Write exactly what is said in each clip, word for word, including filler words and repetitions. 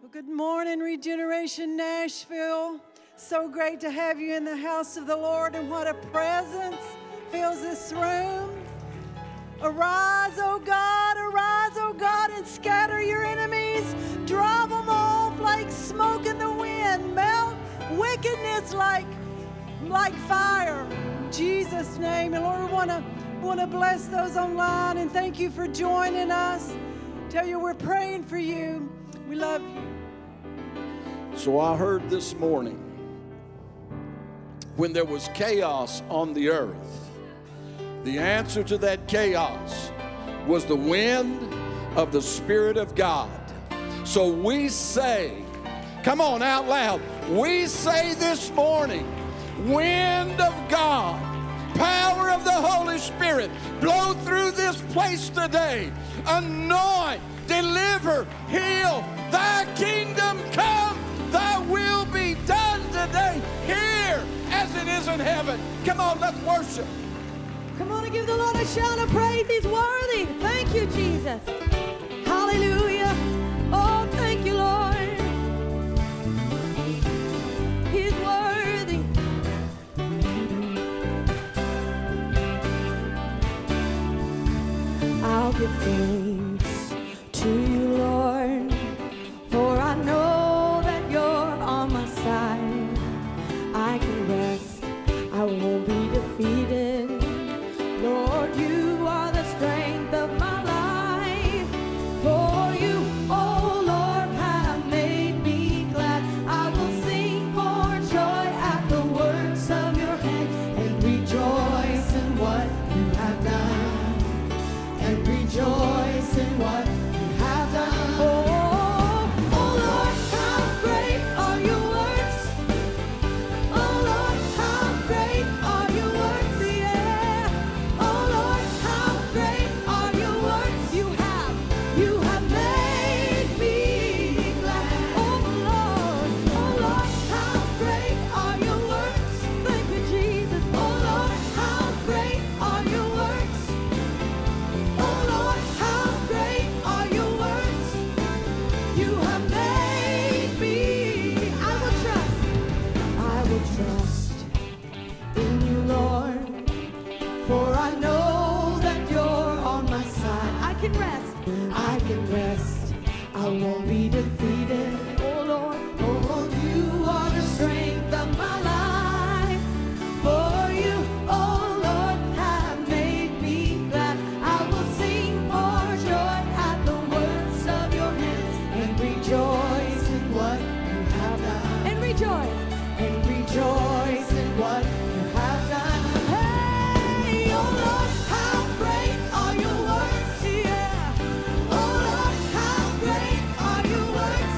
Good morning, Regeneration Nashville. So great to have you in the house of the Lord, and what a presence fills this room. Arise, O God, arise, O God, and scatter your enemies. Drive them off like smoke in the wind. Melt wickedness like, like fire. In Jesus' name. And Lord, we want to want to bless those online, and thank you for joining us. Tell you we're praying for you. We love you. So I heard this morning, when there was chaos on the earth, the answer to that chaos was the wind of the Spirit of God. So we say, come on out loud, we say this morning, wind of God, power of the Holy Spirit, blow through this place today, anoint, deliver, heal, thy kingdom come, thy will be done today, here as it is in heaven. Come on, let's worship. Come on and give the Lord a shout of praise. He's worthy. Thank you, Jesus. Hallelujah. Oh, thank you, Lord. He's worthy. I'll give thanks to you, Lord, for I know that you're on my side. I can rest, I won't be defeated. Lord, you are the strength of my life. For you, oh Lord, have made me glad. I will sing for joy at the works of your hand, and rejoice in what you have done, and rejoice in what you have done. Oh, oh Lord, how great are your works. Oh Lord, how great are your works, yeah. Oh Lord, how great are your works. You have, you have made me glad. Oh Lord, oh Lord, how great are your works. Thank you, Jesus. Oh Lord, how great are your works. Oh Lord, how great are your works. You have made me. I will trust. I will trust in you, Lord, for I know that you're on my side. I can rest. I can rest. I won't be defeated. Oh Lord, oh, you are the strength of my life. For you, oh Lord, have made me glad. I will sing for joy at the works of your hands, and rejoice in what you have done. And rejoice. And rejoice in what you have done. Hey, oh Lord, how great are your works, yeah. Oh Lord, how great are your works.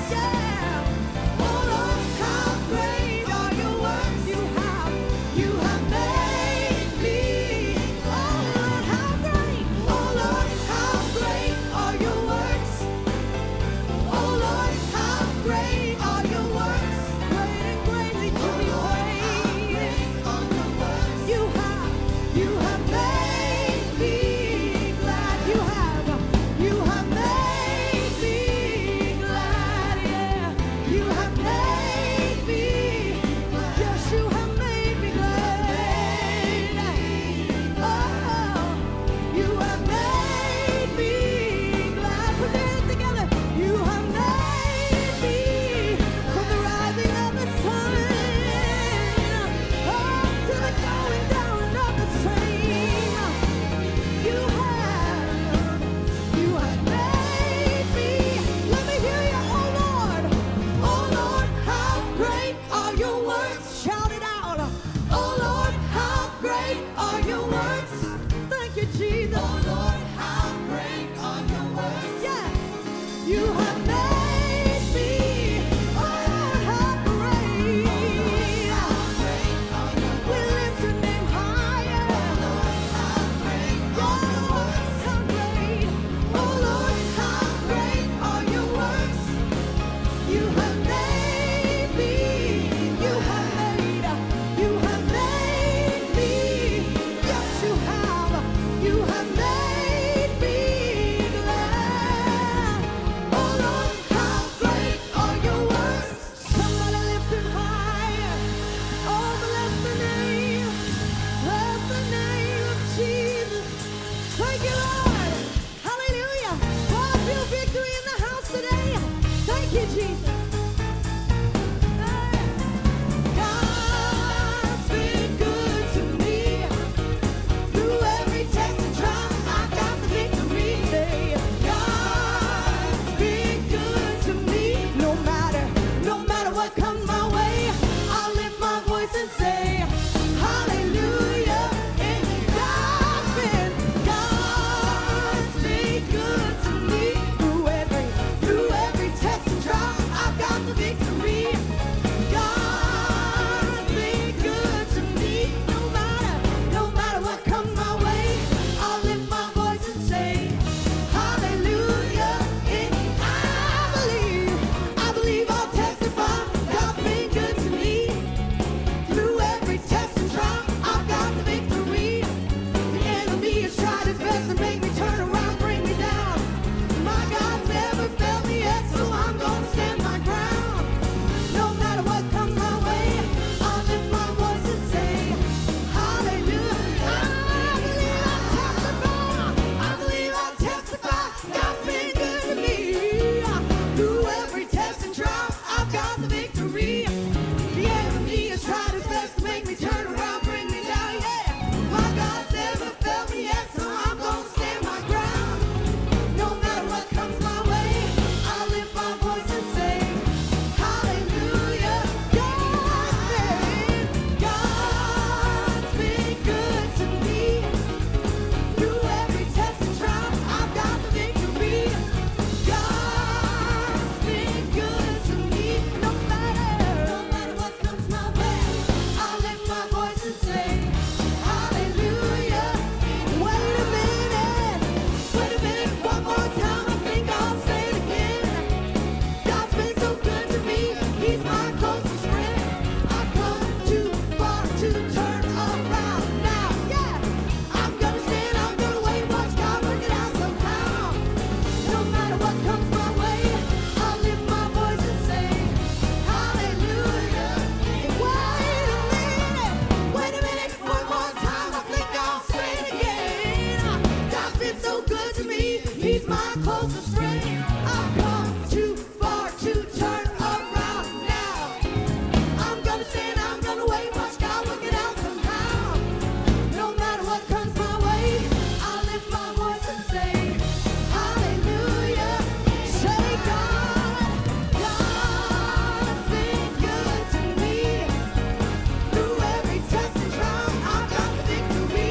matter what comes my way, I'll lift my voice and say, hallelujah. Wait a minute, wait a minute, one more time, I think I'll say it again. God's been so good to me, He's my closest friend. I've come too far to turn around now. I'm gonna stand, I'm gonna wait, watch God work it out somehow. No matter what comes my way, I'll lift my voice and say, hallelujah. Say God, God's been good to me. Through every test and trial, I've got the victory.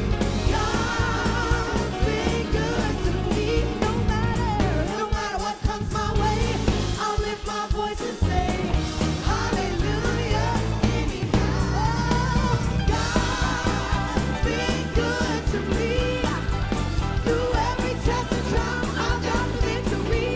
God's been good to me. No matter, no matter what comes my way, I'll lift my voice and say, hallelujah. Anyhow, God's been good to me. Through every test and trial, I've got the victory.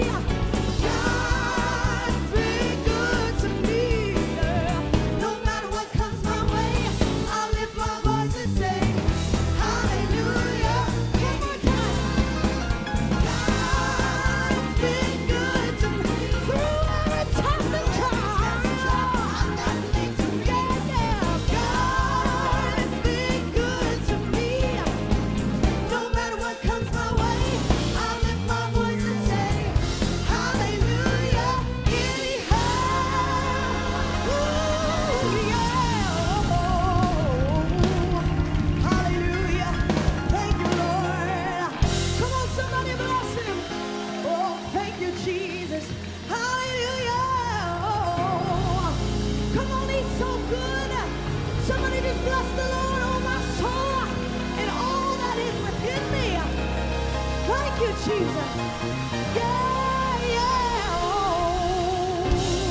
God's been good to me. No matter what comes my way, I'll lift my voice and say, hallelujah. One more time. God's been good to me. Through every test and trial, I've got the victory. Yeah, yeah. God's been good to me. No matter what comes my way, I'll lift my voice and say, hallelujah. Anyhow, ooh, yeah. Hallelujah. Thank you, Lord. Come on, somebody bless Him. Oh, thank you, Jesus. Hallelujah. Come on, He's so good. Somebody just bless the Lord, oh my soul, and all that is within me. Thank you, Jesus. Yeah, yeah. Oh.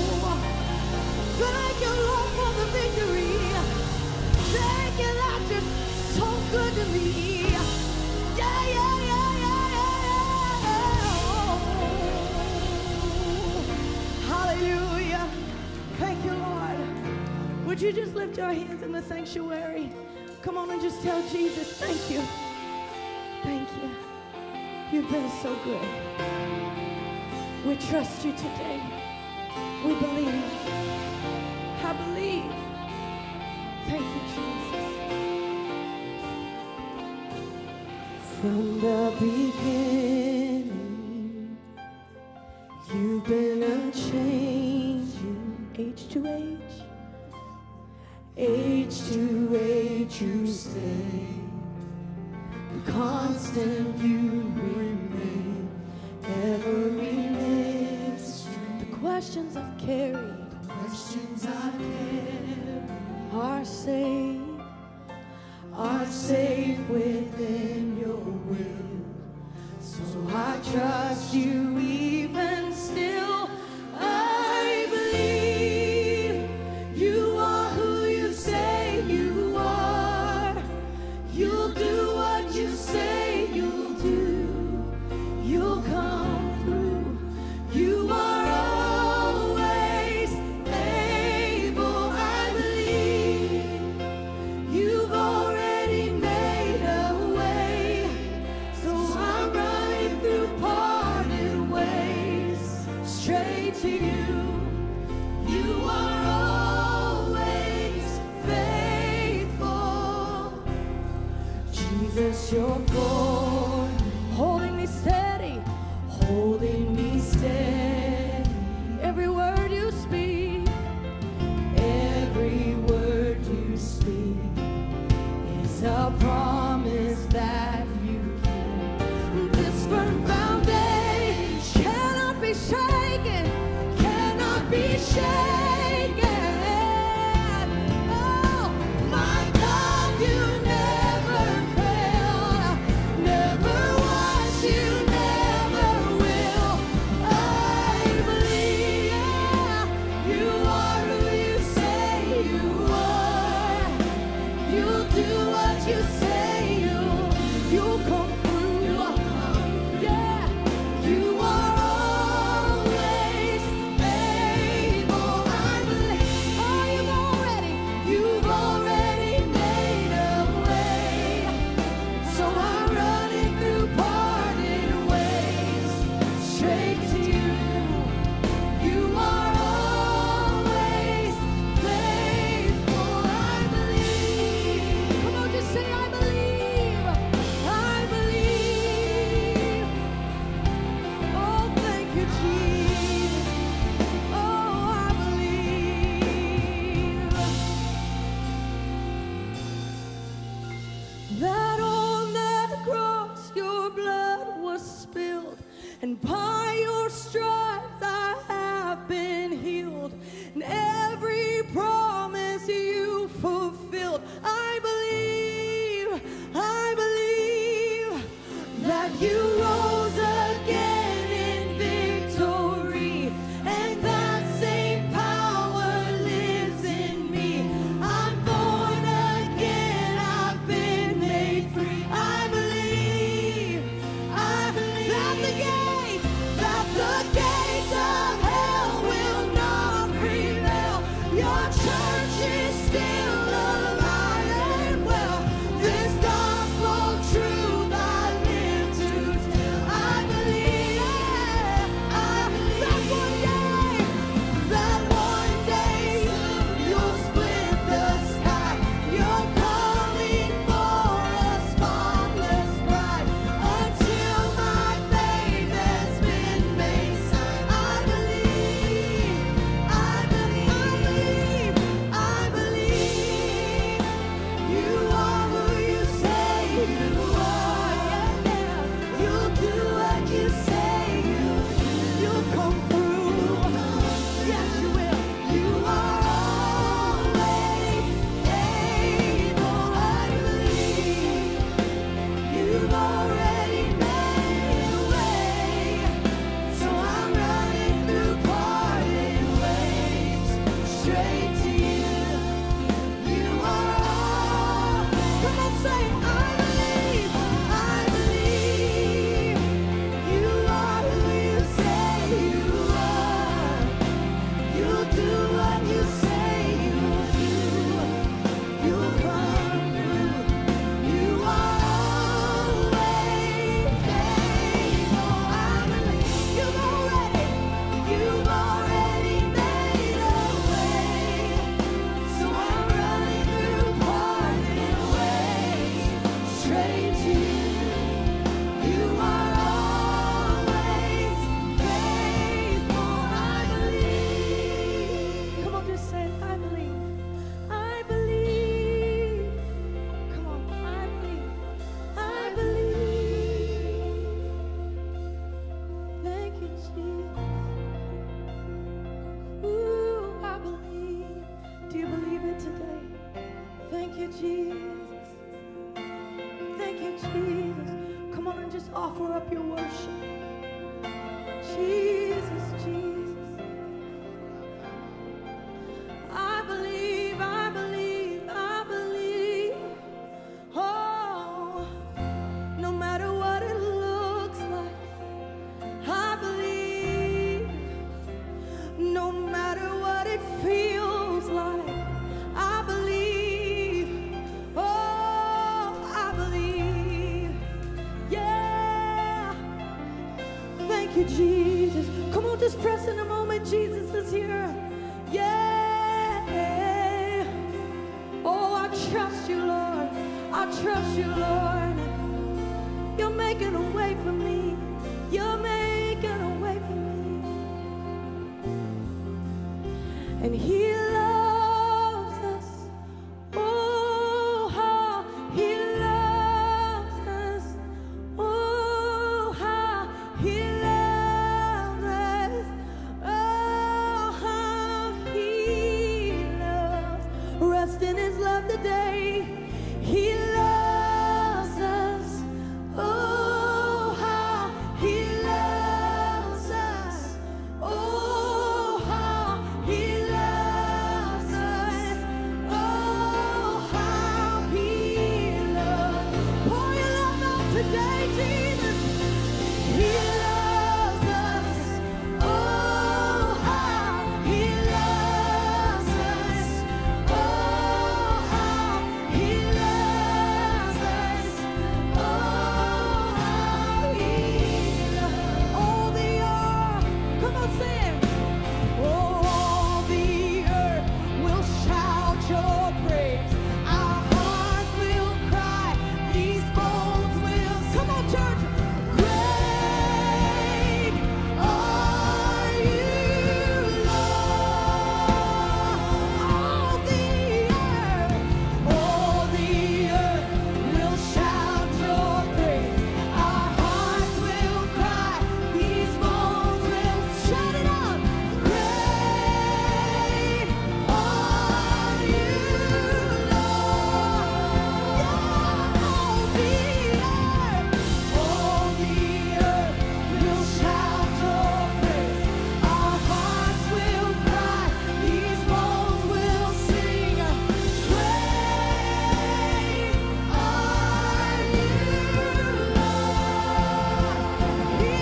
Thank you, Lord, for the victory. Thank you, Lord, just so good to me. Yeah, yeah, yeah, yeah, yeah. Oh. Hallelujah. Thank you, Lord. Would you just lift your hands in the sanctuary? Come on and just tell Jesus, thank you. Thank you. You've been so good. We trust you today. We believe. I believe. Thank you, Jesus. From the beginning, you've been unchanging, age to age. Age to age you stay, constant you remain, ever remains. The questions I've carried, the questions I've carried are safe, are safe within your will. So I trust you even still. I believe you are who you say you are. You'll do what you say you'll do. You'll come through. You are always able. I believe you've already made a way. So I'm running through parted ways, straight to you. You are always faithful. Jesus, you're for holding me steady, holding me steady. Every word you speak, every word you speak is a promise that you keep. This firm foundation cannot be shaken, cannot be shaken. Oh, my God, you never fail, never was, you never will. I believe, yeah, you are who you say you are. You'll do what you say you'll, you'll come through. Yeah, you are always able. I Jesus. Ooh, I believe. Do you believe it today? Thank you, Jesus. Thank you, Jesus. Come on and just offer up your worship. Jesus, Jesus. I believe, I believe, I believe. Oh, no matter what it looks like, I believe. No matter what it feels like, I believe. Oh, I believe. Yeah. Thank you, Jesus. Come on, just press in a moment. Jesus is here. Yeah. Oh, I trust you, Lord. I trust you, Lord. You're making a way for me. You're making a way for me. And He loves us. Oh, how He loves us. Oh, how He loves us. Oh, how He loves. Rest in His love today. He loves us. Oh, how He loves us. Oh, how He loves us. Oh, how He loves. Pour your love out today, Jesus. He loves us. Oh, how He loves us. Oh, how He loves us. Oh, how He loves. All the earth, come on, sing it. Oh, all the earth will shout your praise. Our hearts will cry. These bones will. Come on, church. Great are you, Lord. All the earth, all the earth will shout your praise. Our hearts will cry. These bones will shout it out. Great are you, Lord. Yeah, all the earth, all the earth will shout your praise. Our hearts will cry. These bones will sing. Great are you, Lord. He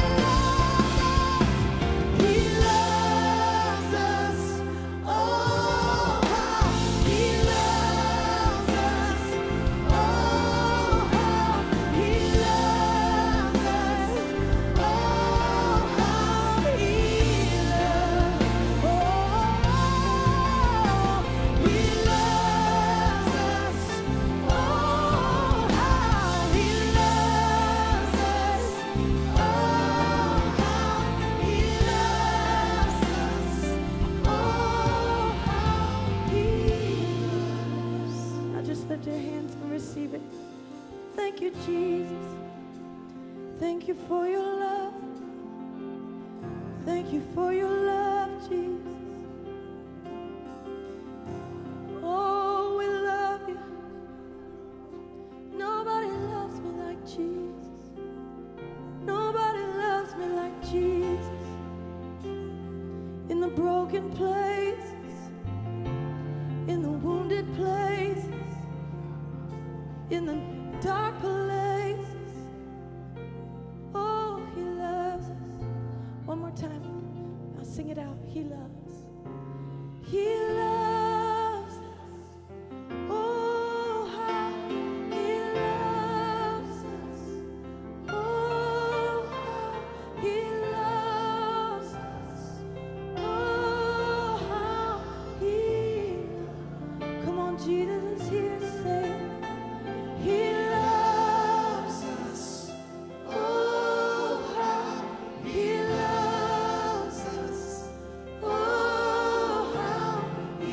loves us. Oh, how He loves us. Oh, how He loves us. Oh, how He loves. Oh, He loves us. Oh, how He loves us. Oh, how He loves us. Oh, how He loves. Now just lift your hands and receive it. Thank you, Jesus. Thank you for your love. Thank you for your love, Jesus. Oh, we love you. Nobody loves me like Jesus. Nobody loves me like Jesus. In the broken places, in the wounded places, in the dark places. Oh, He loves us. One more time. I'll sing it out. He loves. He loves us. Oh, how He loves us. Oh, how He loves us. Oh, how He loves. Come on, Jesus is here. Say it. He loves us. Oh, how He loves us. Oh, how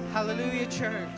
Hallelujah, church.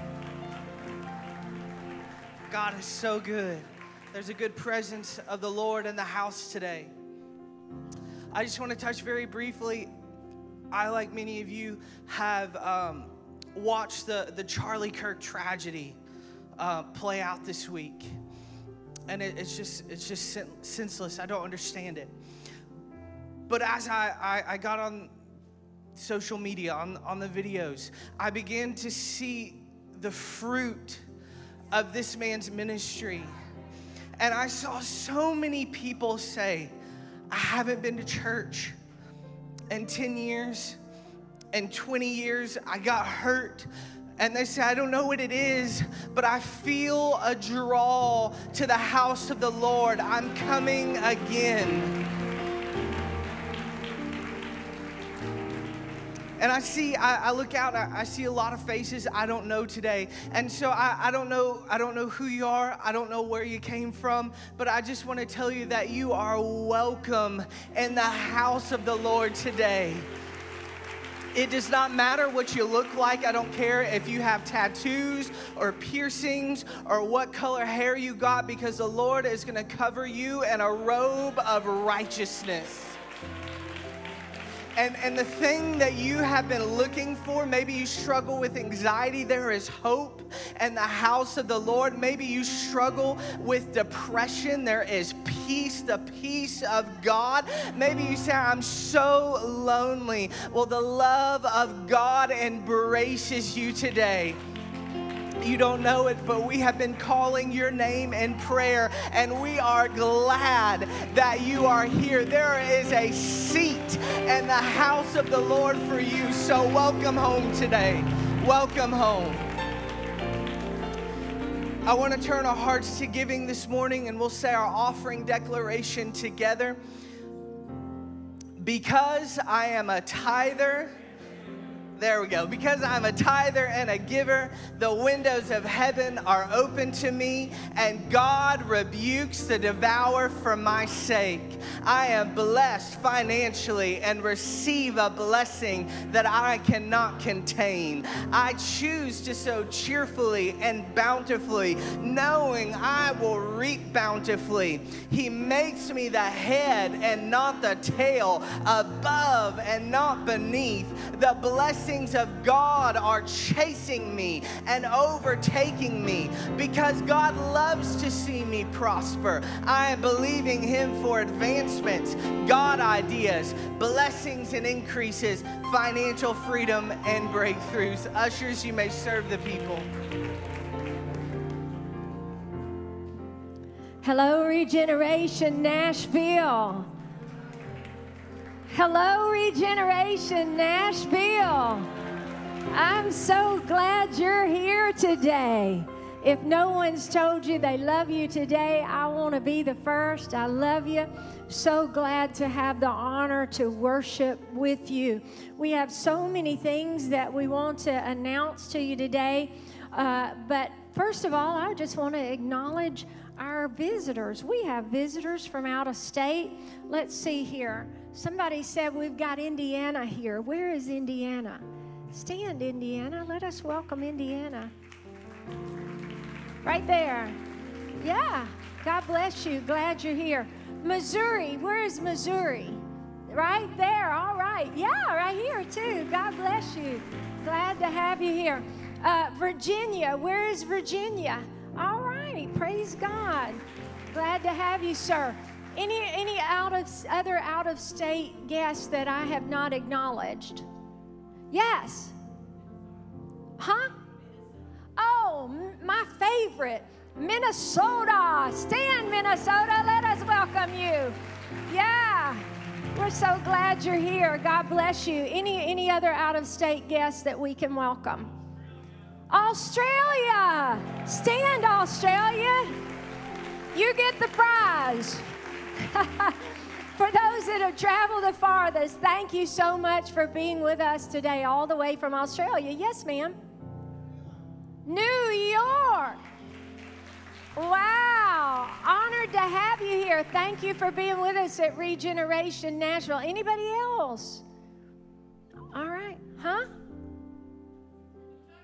God is so good. There's a good presence of the Lord in the house today. I just want to touch very briefly. I, like many of you, have um, watched the, the Charlie Kirk tragedy uh, play out this week. And it, it's just it's just sen- senseless. I don't understand it. But as I, I, I got on social media, on, on the videos, I began to see the fruit of this man's ministry. And I saw so many people say, I haven't been to church in ten years, in twenty years, I got hurt. And they say, I don't know what it is, but I feel a draw to the house of the Lord. I'm coming again. And I see, I, I look out, I, I see a lot of faces I don't know today. And so I, I don't know, I don't know who you are. I don't know where you came from. But I just want to tell you that you are welcome in the house of the Lord today. It does not matter what you look like. I don't care if you have tattoos or piercings or what color hair you got, because the Lord is going to cover you in a robe of righteousness. And, and the thing that you have been looking for, maybe you struggle with anxiety, there is hope in the house of the Lord. Maybe you struggle with depression, there is peace, the peace of God. Maybe you say, I'm so lonely. Well, the love of God embraces you today. You don't know it, but we have been calling your name in prayer, and we are glad that you are here. There is a seat in the house of the Lord for you, so welcome home today. Welcome home. I want to turn our hearts to giving this morning, and we'll say our offering declaration together. Because I am a tither, there we go. Because I'm a tither and a giver, the windows of heaven are open to me, and God rebukes the devourer for my sake. I am blessed financially and receive a blessing that I cannot contain. I choose to sow cheerfully and bountifully, knowing I will reap bountifully. He makes me the head and not the tail, above and not beneath. The blessings of God are chasing me and overtaking me, because God loves to see me prosper. I am believing Him for advancements, God ideas, blessings and increases, financial freedom and breakthroughs. Ushers, you may serve the people. Hello, Regeneration Nashville. Hello, Regeneration Nashville. I'm so glad you're here today. If no one's told you they love you today, I want to be the first. I love you. So glad to have the honor to worship with you. We have so many things that we want to announce to you today. Uh, but first of all, I just want to acknowledge our visitors. We have visitors from out of state. Let's see here. Somebody said we've got Indiana here. Where is Indiana? Stand, Indiana. Let us welcome Indiana. Right there. Yeah. God bless you. Glad you're here. Missouri. Where is Missouri? Right there. All right. Yeah, right here too. God bless you. Glad to have you here. Uh, Virginia. Where is Virginia? All right. Praise God. Glad to have you, sir. Any any out of other out of state guests that I have not acknowledged? Yes. Huh? Oh, m- my favorite, Minnesota. Stand, Minnesota. Let us welcome you. Yeah. We're so glad you're here. God bless you. Any any other out of state guests that we can welcome? Australia. Stand, Australia. You get the prize. For those that have traveled the farthest, thank you so much for being with us today, all the way from Australia. Yes, ma'am. New York. Wow. Honored to have you here. Thank you for being with us at Regeneration Nashville. Anybody else? All right. Huh?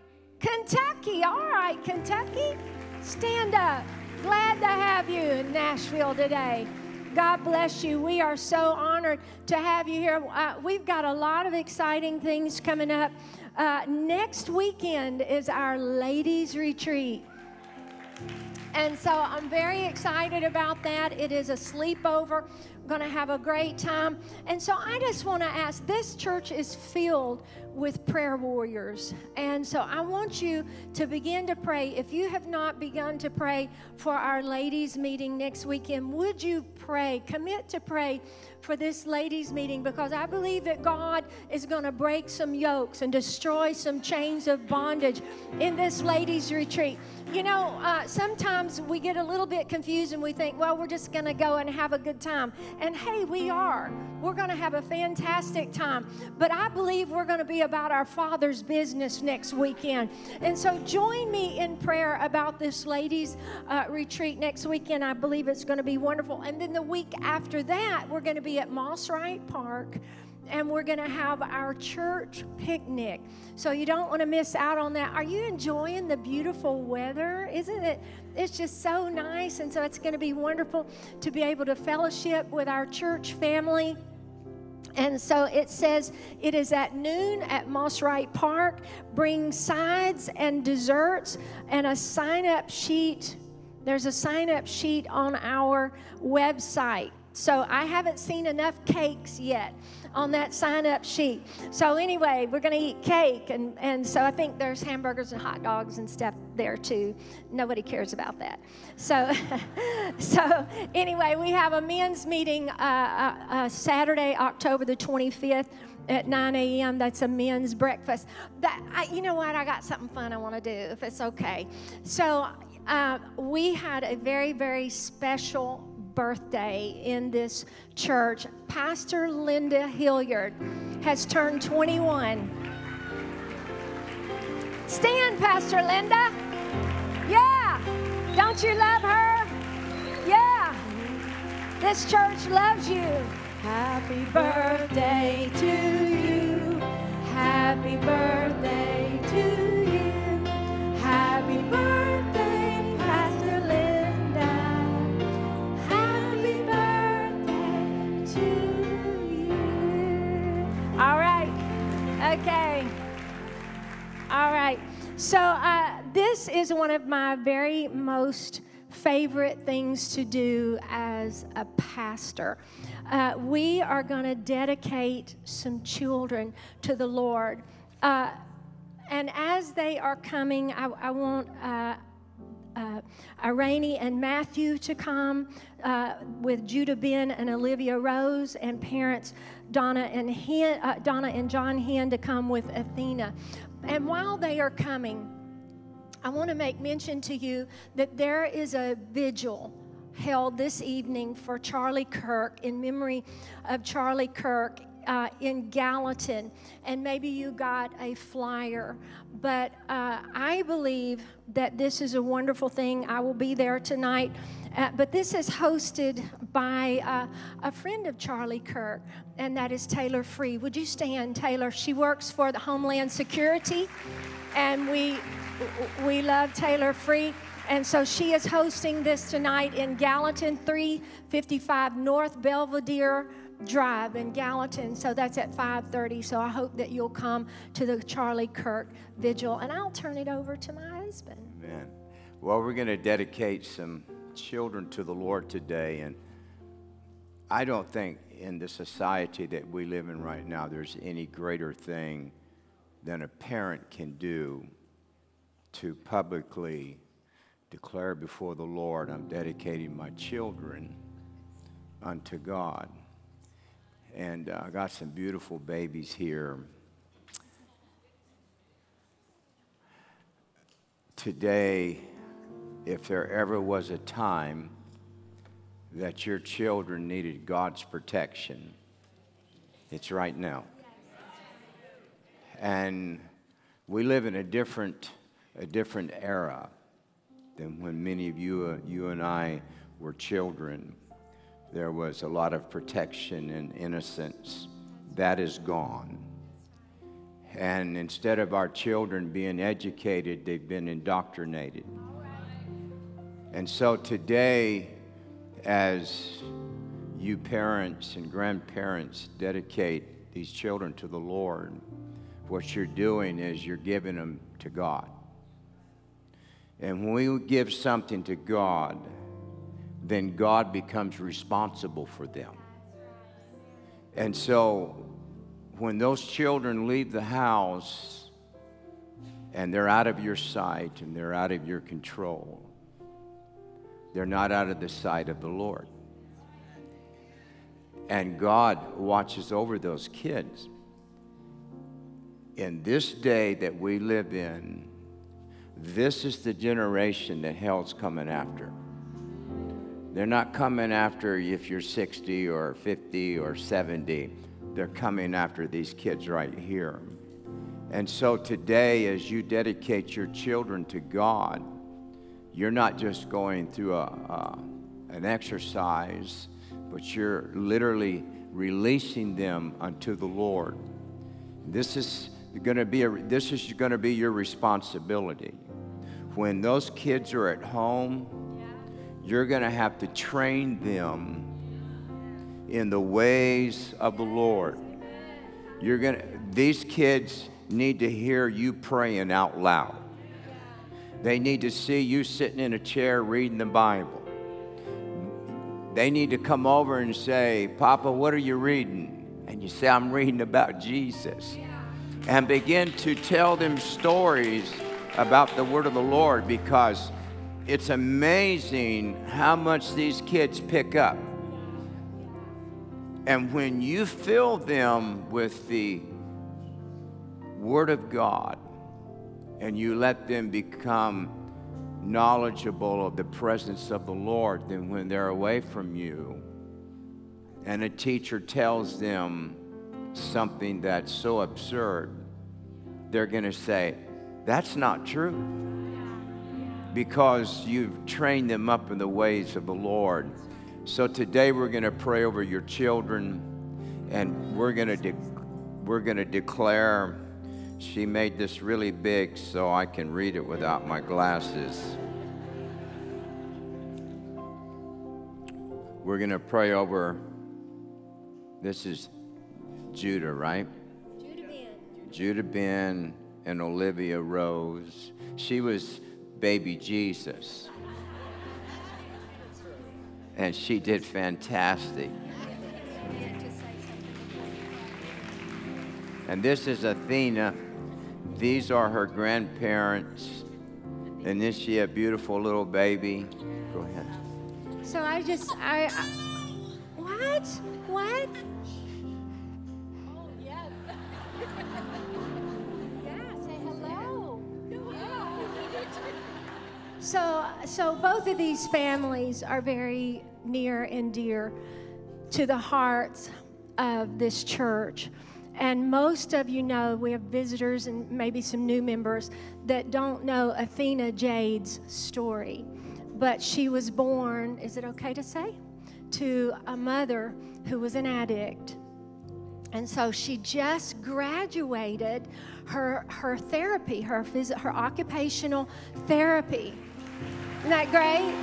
Kentucky. All right, Kentucky, stand up. Glad to have you in Nashville today. God bless you. We are so honored to have you here. Uh, we've got a lot of exciting things coming up. Uh, next weekend is our ladies' retreat. And so I'm very excited about that. It is a sleepover. We're going to have a great time. And so I just want to ask, this church is filled with prayer warriors. And so I want you to begin to pray. If you have not begun to pray for our ladies meeting next weekend, would you pray? Commit to pray for this ladies meeting, because I believe that God is going to break some yokes and destroy some chains of bondage in this ladies retreat. You know, uh, sometimes we get a little bit confused and we think, well, we're just going to go and have a good time. And hey, we are. We're going to have a fantastic time. But I believe we're going to be about our Father's business next weekend. And so join me in prayer about this ladies uh, retreat next weekend. I believe it's going to be wonderful. And then the week after that, we're going to be at Moss Wright Park, and we're going to have our church picnic. So you don't want to miss out on that. Are you enjoying the beautiful weather? Isn't it? It's just so nice. And so it's going to be wonderful to be able to fellowship with our church family. And so it says it is at noon at Moss Wright Park. Bring sides and desserts and a sign-up sheet. There's a sign-up sheet on our website. So I haven't seen enough cakes yet on that sign-up sheet. So anyway, we're going to eat cake. And, and so I think there's hamburgers and hot dogs and stuff there too. Nobody cares about that. So, so anyway, we have a men's meeting uh, uh, uh, Saturday, October the twenty-fifth at nine a.m. That's a men's breakfast. That I, you know what? I got something fun I want to do, if it's okay. So uh, we had a very, very special birthday in this church. Pastor Linda Hilliard has turned twenty-one. Stand, Pastor Linda. Yeah. Don't you love her? Yeah. This church loves you. Happy birthday to you. Happy birthday to you. Happy birthday, Pastor Linda. Happy birthday to you. All right. Okay. All right. So uh, this is one of my very most favorite things to do as a pastor. Uh, we are going to dedicate some children to the Lord. Uh, and as they are coming, I, I want uh, uh, Irene and Matthew to come uh, with Judah Ben and Olivia Rose, and parents Donna and, Hen, uh, Donna and John Hen to come with Athena. And while they are coming, I want to make mention to you that there is a vigil held this evening for Charlie Kirk, in memory of Charlie Kirk uh, in Gallatin. And maybe you got a flyer, but uh, I believe that this is a wonderful thing. I will be there tonight. Uh, but this is hosted by uh, a friend of Charlie Kirk, and that is Taylor Free. Would you stand, Taylor? She works for the Homeland Security, and we we love Taylor Free. And so she is hosting this tonight in Gallatin, three fifty-five North Belvedere Drive in Gallatin. So that's at five thirty. So I hope that you'll come to the Charlie Kirk vigil. And I'll turn it over to my husband. Amen. Well, we're going to dedicate some children to the Lord today. And I don't think in the society that we live in right now there's any greater thing than a parent can do to publicly declare before the Lord, I'm dedicating my children unto God. And uh, I got some beautiful babies here. Today, if there ever was a time that your children needed God's protection, it's right now. And we live in a different, a different era than when many of you, uh, you and I were children. There was a lot of protection and innocence. That is gone. And instead of our children being educated, they've been indoctrinated. And so today, as you parents and grandparents dedicate these children to the Lord, what you're doing is you're giving them to God. And when we give something to God, then God becomes responsible for them. And so when those children leave the house and they're out of your sight and they're out of your control, they're not out of the sight of the Lord. And God watches over those kids. In this day that we live in, this is the generation that hell's coming after. They're not coming after if you're sixty or fifty or seventy. They're coming after these kids right here. And so today, as you dedicate your children to God, you're not just going through a, a, an exercise, but you're literally releasing them unto the Lord. This is going to be a, this is going to be your responsibility. When those kids are at home, you're going to have to train them in the ways of the Lord. You're going to, these kids need to hear you praying out loud. They need to see you sitting in a chair reading the Bible. They need to come over and say, Papa, what are you reading? And you say, I'm reading about Jesus. And begin to tell them stories about the word of the Lord, because it's amazing how much these kids pick up. And when you fill them with the word of God and you let them become knowledgeable of the presence of the Lord, then when they're away from you and a teacher tells them something that's so absurd, they're going to say, that's not true, because you've trained them up in the ways of the Lord. So today we're going to pray over your children, and we're going to de- we're going to declare. She made this really big so I can read it without my glasses. We're going to pray over, this is Judah, right? Judah Ben. Judah Ben and Olivia Rose. She was baby Jesus. And she did fantastic. And this is Athena. These are her grandparents. And then she a beautiful little baby. Go ahead. So I just, I, I what? What? Oh, yes. Yeah, say hello. So, so both of these families are very near and dear to the hearts of this church. And most of you know, we have visitors and maybe some new members that don't know Athena Jade's story. But she was born, is it okay to say, to a mother who was an addict. And so she just graduated her, her therapy, her, phys- her occupational therapy. Isn't that great?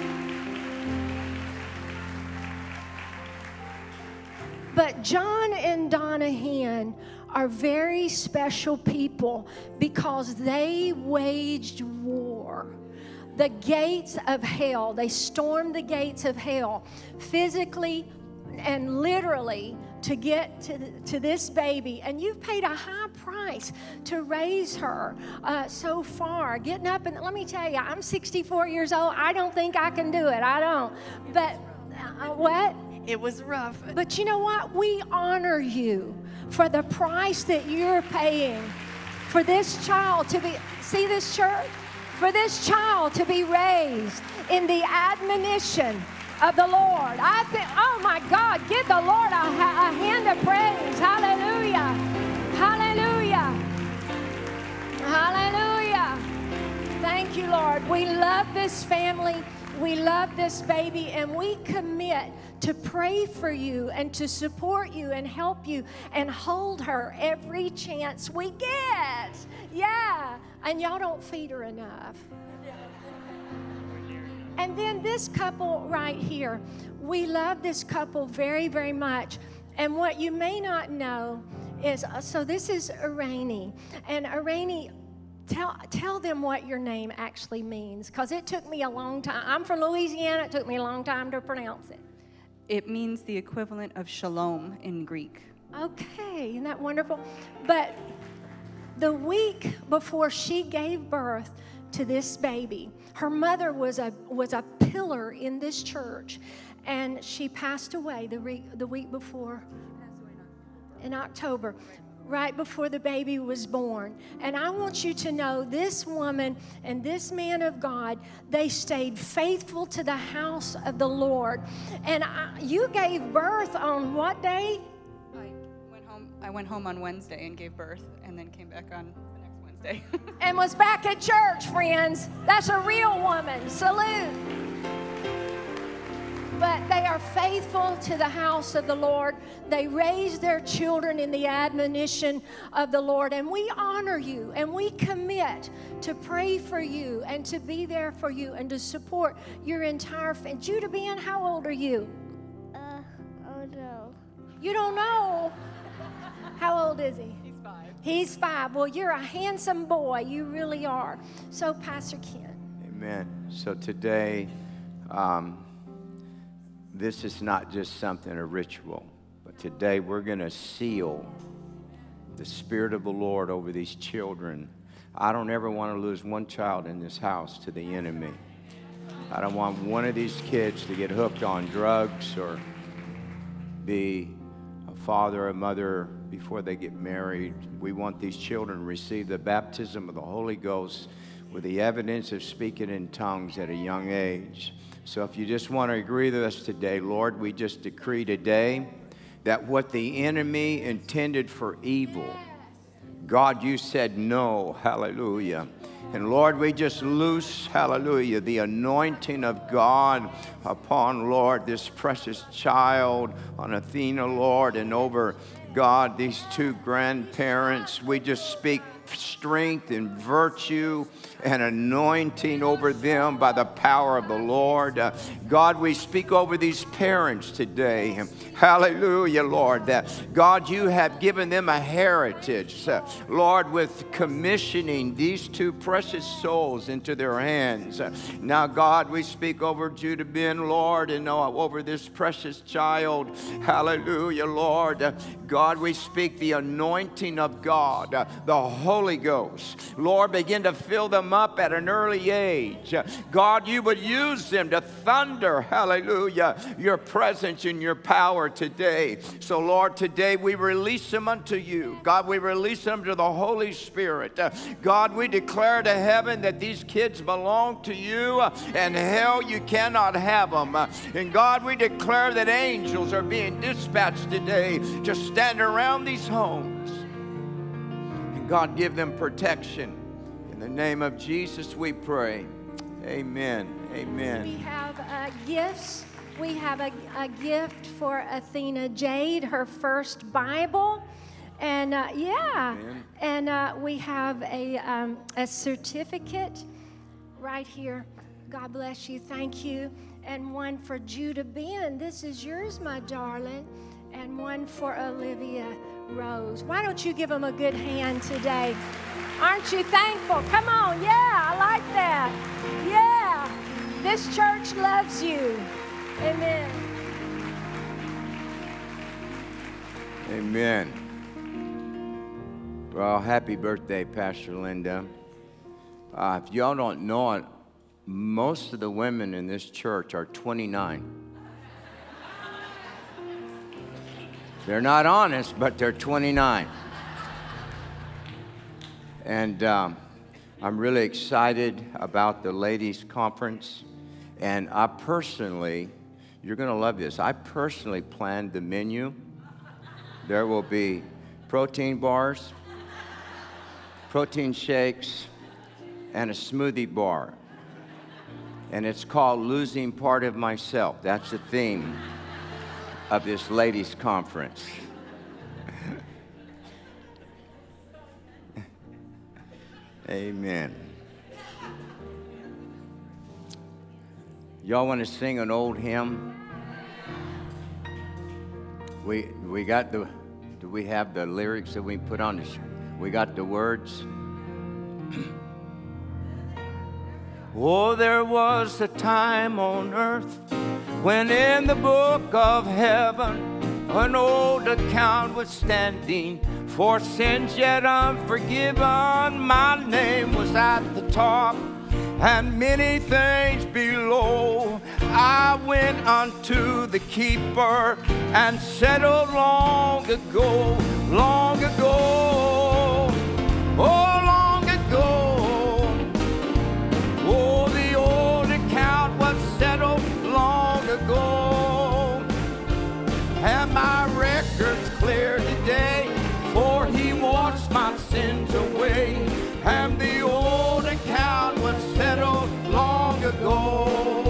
But John and Donna Hinn are very special people because they waged war. The gates of hell, they stormed the gates of hell physically and literally to get to, to this baby. And you've paid a high price to raise her uh, so far. Getting up, and let me tell you, I'm sixty-four years old. I don't think I can do it. I don't. But uh, what? It was rough. But you know what? We honor you for the price that you're paying for this child to be, see this church? For this child to be raised in the admonition of the Lord. I think, oh my God, give the Lord a, a hand of praise. Hallelujah. Hallelujah. Hallelujah. Thank you, Lord. We love this family. We love this baby, and we commit to pray for you and to support you and help you and hold her every chance we get. Yeah, and y'all don't feed her enough. And then this couple right here, we love this couple very, very much. And what you may not know is, so this is Irene. And Irene, tell, tell them what your name actually means, because it took me a long time. I'm from Louisiana. It took me a long time to pronounce it. It means the equivalent of shalom in Greek. Okay, isn't that wonderful? But the week before she gave birth to this baby, her mother was a was a pillar in this church, and she passed away the week the week before, in October, right before the baby was born. And I want you to know, this woman and this man of God, they stayed faithful to the house of the Lord. And I, you gave birth on what day? I went home. I went home on Wednesday and gave birth, and then came back on the next Wednesday. And was back at church, friends. That's a real woman. Salute. But they are faithful to the house of the Lord. They raise their children in the admonition of the Lord. And we honor you, and we commit to pray for you and to be there for you and to support your entire family. Judah Ben, how old are you? Uh, oh no. You don't know? How old is he? He's five. He's five. Well, you're a handsome boy. You really are. So, Pastor Ken. Amen. So today, um, this is not just something, a ritual, but today we're going to seal the Spirit of the Lord over these children. I don't ever want to lose one child in this house to the enemy. I don't want one of these kids to get hooked on drugs or be a father or mother before they get married. We want these children to receive the baptism of the Holy Ghost with the evidence of speaking in tongues at a young age. So if you just want to agree with us today, Lord, we just decree today that what the enemy intended for evil, God, you said no, hallelujah. And Lord, we just loose, hallelujah, the anointing of God upon, Lord, this precious child, on Athena, Lord, and over, God, these two grandparents. We just speak strength and virtue and anointing over them by the power of the Lord. Uh, God, we speak over these parents today. Hallelujah, Lord, that God, you have given them a heritage, uh, Lord, with commissioning these two precious souls into their hands. Uh, now, God, we speak over Judah Ben, Lord, and uh, over this precious child. Hallelujah, Lord. Uh, God, we speak the anointing of God, uh, the Holy Ghost. Lord, begin to fill them up at an early age. Uh, God, you would use them to thunder, hallelujah, your presence and your power today. So, Lord, today we release them unto you. God, we release them to the Holy Spirit. Uh, God, we declare to heaven that these kids belong to you, uh, and hell, you cannot have them. Uh, and God, we declare that angels are being dispatched today to stand around these homes. And God, give them protection. In the name of Jesus, we pray. Amen. Amen. We have uh, gifts. We have a, a gift for Athena Jade, her first Bible. And uh, yeah, Amen. and uh, we have a, um, a certificate right here. God bless you. Thank you. And one for Judah Ben. This is yours, my darling. And one for Olivia Rose. Why don't you give them a good hand today? Aren't you thankful? Come on. Yeah, I like that. Yeah. This church loves you. Amen. Amen. Well, happy birthday, Pastor Linda. Uh, if y'all don't know it, most of the women in this church are twenty-nine. They're not honest, but they're twenty-nine. And um, I'm really excited about the ladies' conference. And I personally, you're going to love this, I personally planned the menu. There will be protein bars, protein shakes, and a smoothie bar. And it's called Losing Part of Myself. That's the theme of this ladies' conference. Amen. Y'all want to sing an old hymn? We we got the. Do we have the lyrics that we put on the? Sh- we got the words. Oh, there was a time on earth when in the book of heaven an old account was standing for sins yet unforgiven. My name was at the top and many things below. I went unto the keeper and settled long ago, long ago, oh, long ago. Oh, the old account was settled long ago, and my record's clear today, for he washed my sins away, and the old account was settled long ago.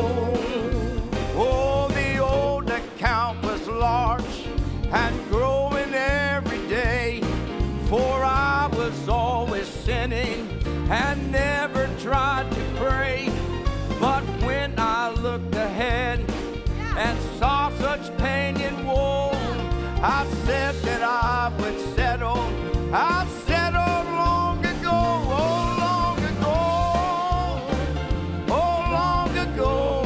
Oh, the old account was large and growing every day, for I was always sinning and never tried to pray. But when I looked ahead and saw such pain and woe, I said that I would settle. I settled long ago, oh, long ago, oh, long ago.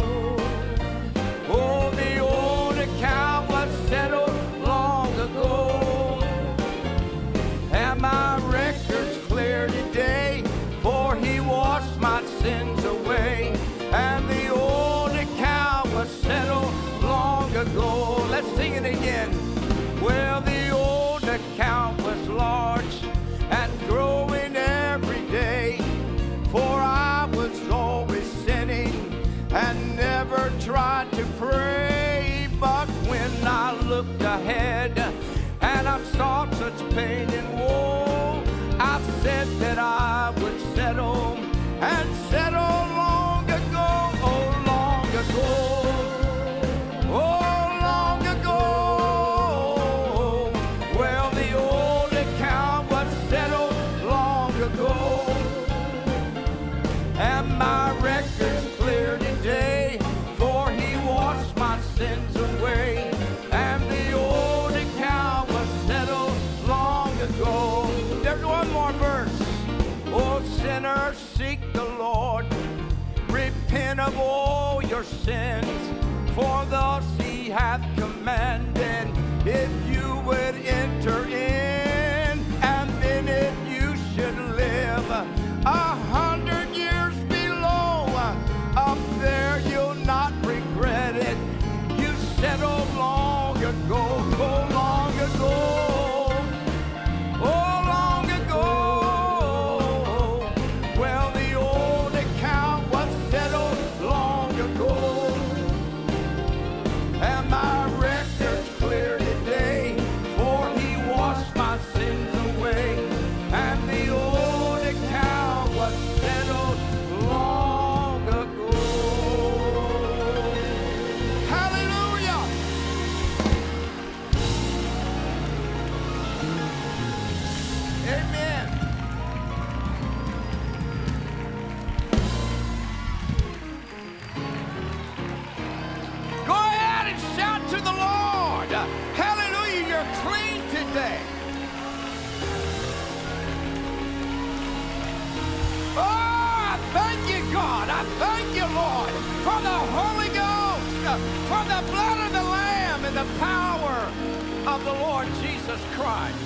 Oh, the old account was settled long ago, and my record's clear today, for he washed my sins away, and the old account was settled long ago. Let's sing it again. Well, the old account was large and growing every day, for I was always sinning and never tried to pray. But when I looked ahead and I saw such pain and woe, I said that I would settle and settle long ago, oh, long ago. Oh, long ago. Well, the old account was settled long ago, and my record's clear today, for he washed my sins away, and the old account was settled long ago. There's one more verse. Oh, sinners, seek the Lord, repent of all your sins, for thus he hath commanded, if you would enter in, and then if you should live a hundred years below, up there you'll not regret it. You settled long ago, oh, long ago. Oh, long ago. Well, the old account was settled long ago, and my record's clear today, for he washed my sins away, and the old account was settled long ago. Hallelujah! Amen. Go ahead and shout to the Lord. Hallelujah, you're clean today. Oh, I thank you, God. I thank you, Lord, for the Holy Ghost, for the blood of the Lamb, and the power of the Lord Jesus Christ.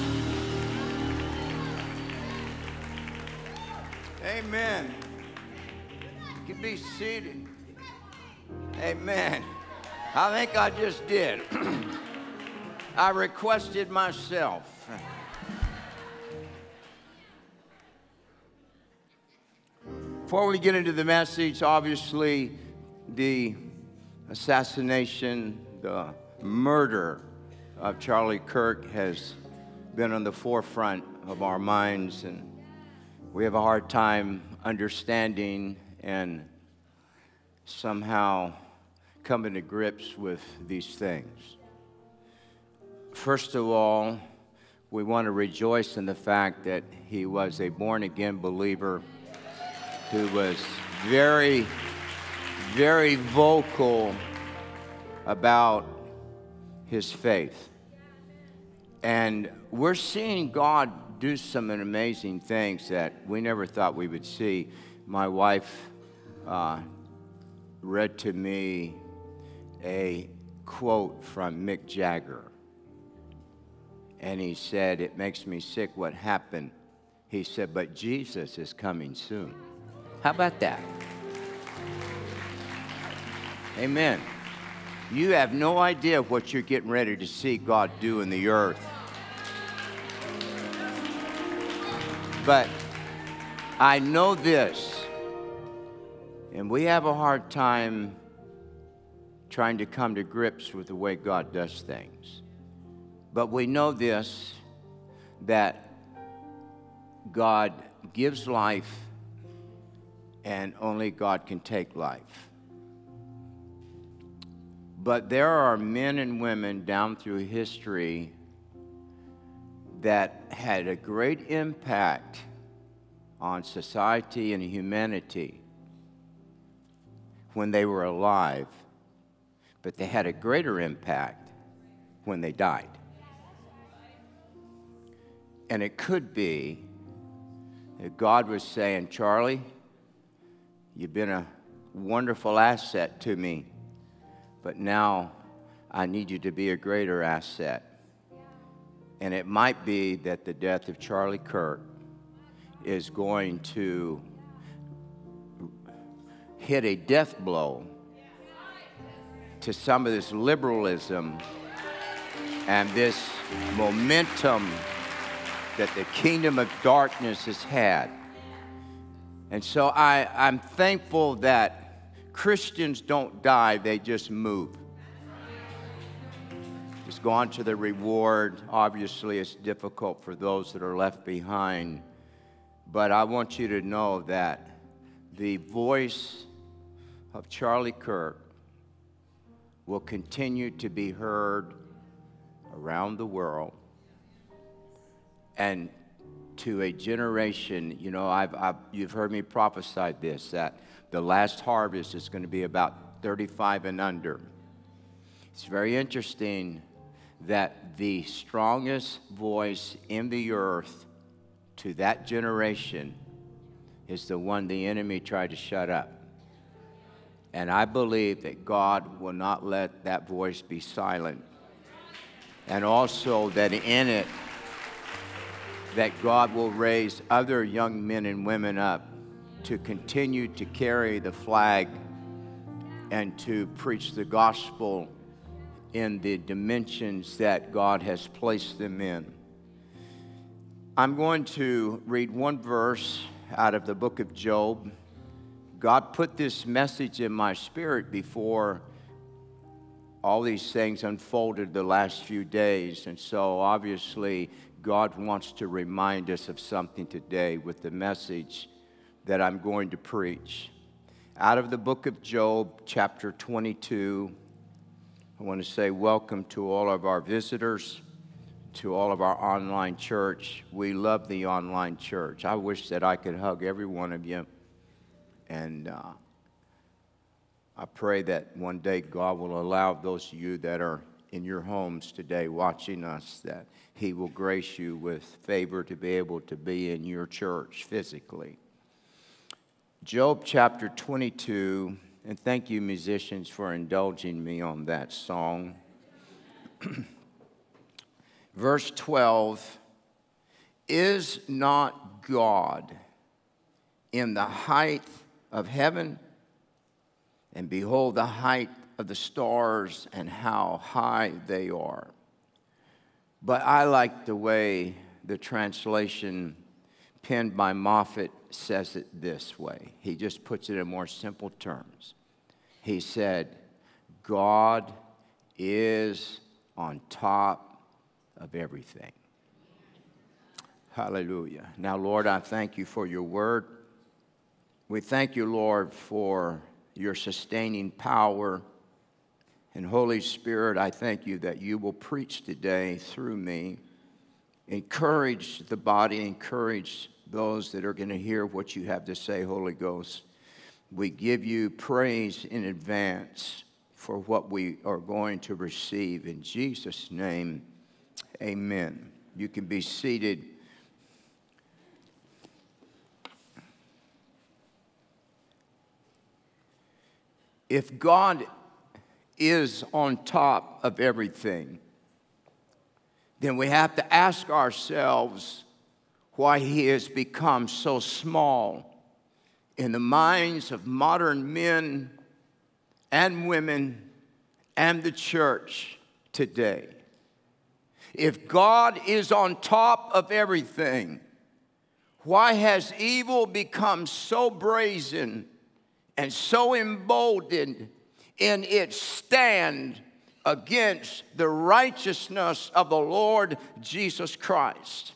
Amen. You can be seated. Amen. I think I just did. I requested myself. Before we get into the message, obviously the assassination, the murder of Charlie Kirk has been on the forefront of our minds, and we have a hard time understanding and somehow coming to grips with these things. First of all, we want to rejoice in the fact that he was a born-again believer who was very, very vocal about his faith. And we're seeing God do some amazing things that we never thought we would see. My wife uh, read to me a quote from Mick Jagger. And he said, "It makes me sick what happened." He said, "But Jesus is coming soon." How about that? Amen. You have no idea what you're getting ready to see God do in the earth. But I know this, and we have a hard time trying to come to grips with the way God does things. But we know this, that God gives life, and only God can take life. But there are men and women down through history that had a great impact on society and humanity when they were alive, but they had a greater impact when they died. And it could be that God was saying, "Charlie, you've been a wonderful asset to me, but now I need you to be a greater asset." And it might be that the death of Charlie Kirk is going to hit a death blow to some of this liberalism and this momentum that the kingdom of darkness has had. And so I, I'm thankful that Christians don't die, they just move. Just go on to the reward. Obviously, it's difficult for those that are left behind. But I want you to know that the voice of Charlie Kirk will continue to be heard around the world. And to a generation, you know, I've, I've, you've heard me prophesy this, that the last harvest is going to be about thirty-five and under. It's very interesting that the strongest voice in the earth to that generation is the one the enemy tried to shut up. And I believe that God will not let that voice be silent. And also that in it, that God will raise other young men and women up to continue to carry the flag and to preach the gospel in the dimensions that God has placed them in. I'm going to read one verse out of the book of Job. God put this message in my spirit before all these things unfolded the last few days. And so obviously God wants to remind us of something today with the message that I'm going to preach. Out of the book of Job, chapter twenty-two, I want to say welcome to all of our visitors, to all of our online church. We love the online church. I wish that I could hug every one of you. And uh, I pray that one day God will allow those of you that are in your homes today watching us, that He will grace you with favor to be able to be in your church physically. Job chapter twenty-two, and thank you musicians for indulging me on that song. Verse twelve, is not God in the height of heaven? And behold the height of the stars and how high they are. But I like the way the translation penned by Moffat says it this way. He just puts it in more simple terms. He said, God is on top of everything. Hallelujah. Now, Lord, I thank you for your word. We thank you, Lord, for your sustaining power. And Holy Spirit, I thank you that you will preach today through me. Encourage the body, encourage those that are going to hear what you have to say, Holy Ghost. We give you praise in advance for what we are going to receive. In Jesus' name, amen. You can be seated. If God is on top of everything, then we have to ask ourselves why he has become so small in the minds of modern men and women and the church today. If God is on top of everything, why has evil become so brazen and so emboldened in its stand against the righteousness of the Lord Jesus Christ?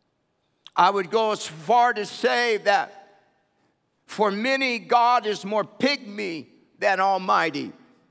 I would go as far to say that for many, God is more pygmy than almighty.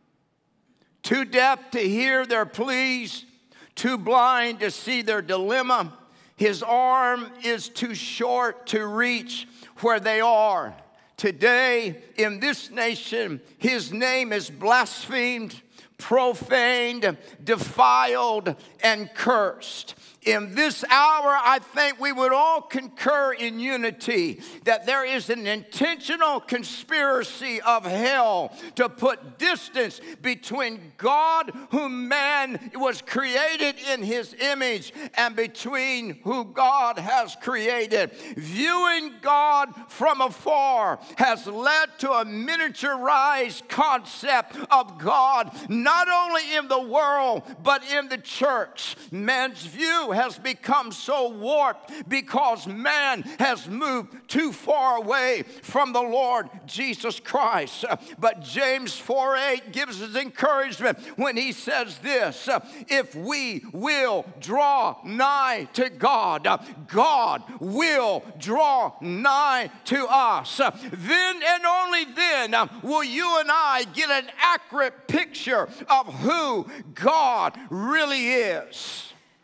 Too deaf to hear their pleas, too blind to see their dilemma. His arm is too short to reach where they are. Today, in this nation, his name is blasphemed, profaned, defiled, and cursed. In this hour, I think we would all concur in unity that there is an intentional conspiracy of hell to put distance between God, whom man was created in his image, and between who God has created. Viewing God from afar has led to a miniaturized concept of God, not only in the world, but in the church. Man's view has become so warped because man has moved too far away from the Lord Jesus Christ. But James four eight gives us encouragement when he says this: if we will draw nigh to God, God will draw nigh to us. Then and only then will you and I get an accurate picture of who God really is.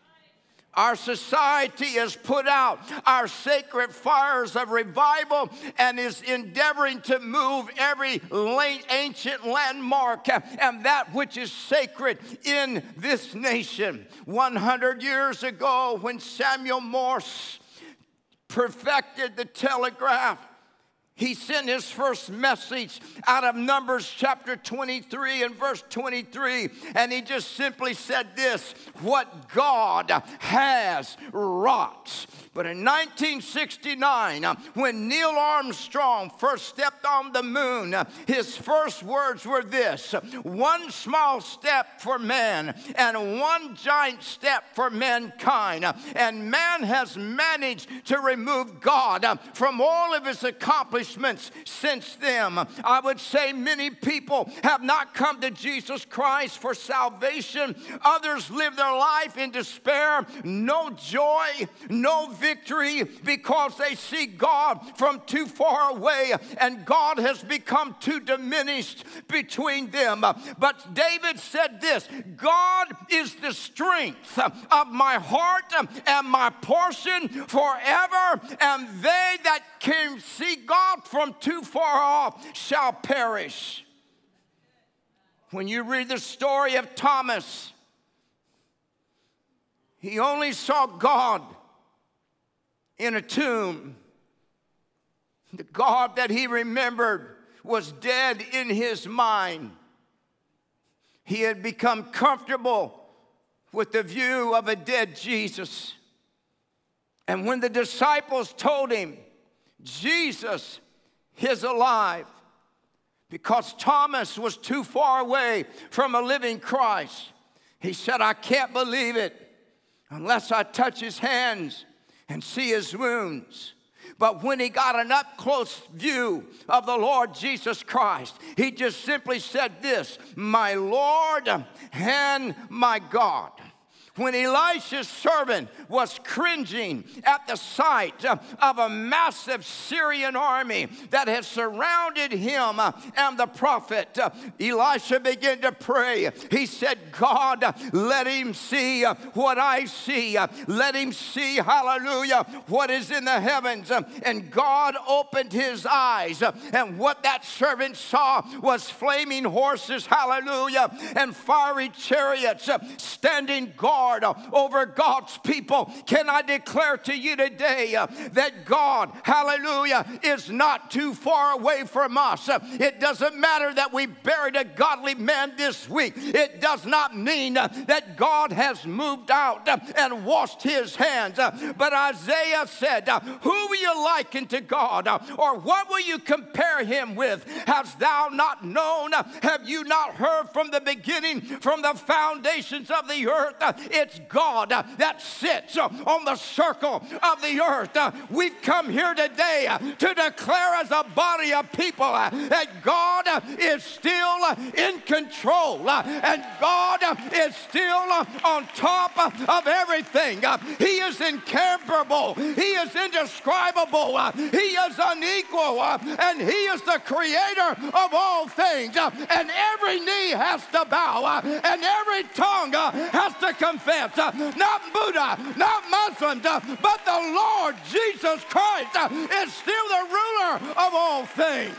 Our society has put out our sacred fires of revival and is endeavoring to move every late ancient landmark and that which is sacred in this nation. one hundred years ago, when Samuel Morse perfected the telegraph, he sent his first message out of Numbers chapter twenty-three and verse twenty-three. And he just simply said this: what God has wrought. But in nineteen sixty-nine, when Neil Armstrong first stepped on the moon, his first words were this: one small step for man and one giant step for mankind. And man has managed to remove God from all of his accomplishments since then. I would say many people have not come to Jesus Christ for salvation. Others live their life in despair, no joy, no victory, because they see God from too far away and God has become too diminished between them. But David said this: God is the strength of my heart and my portion forever, and they that can see God from too far off shall perish. When you read the story of Thomas, he only saw God in a tomb. The God that he remembered was dead in his mind. He had become comfortable with the view of a dead Jesus. And when the disciples told him, Jesus is alive, because Thomas was too far away from a living Christ, he said, I can't believe it unless I touch his hands and see his wounds. But when he got an up-close view of the Lord Jesus Christ, he just simply said this: my Lord and my God. When Elisha's servant was cringing at the sight of a massive Syrian army that had surrounded him and the prophet, Elisha began to pray. He said, God, let him see what I see. Let him see, hallelujah, what is in the heavens. And God opened his eyes. And what that servant saw was flaming horses, hallelujah, and fiery chariots standing guard over God's people. Can I declare to you today uh, that God, hallelujah, is not too far away from us. Uh, it doesn't matter that we buried a godly man this week. It does not mean uh, that God has moved out uh, and washed his hands. Uh, but Isaiah said, uh, who will you liken to God? Uh, or what will you compare him with? Hast thou not known? Uh, have you not heard from the beginning, from the foundations of the earth? Uh, It's God uh, that sits uh, on the circle of the earth. Uh, we've come here today uh, to declare as a body of people uh, that God uh, is still uh, in control uh, and God uh, is still uh, on top uh, of everything. Uh, he is incomparable. He is indescribable. Uh, he is unequal. Uh, and he is the creator of all things. Uh, and every knee has to bow uh, and every tongue uh, has to confess. Uh, not Buddha, not Muslims, uh, but the Lord Jesus Christ uh, is still the ruler of all things.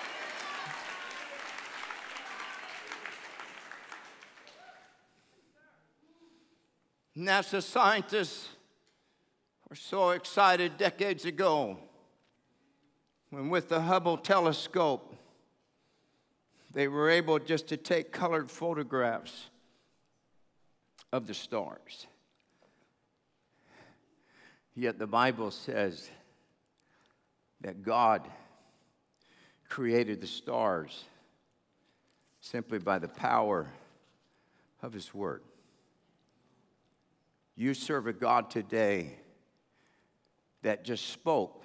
NASA scientists were so excited decades ago when with the Hubble telescope they were able just to take colored photographs of the stars. Yet the Bible says that God created the stars simply by the power of his word. You serve a God today that just spoke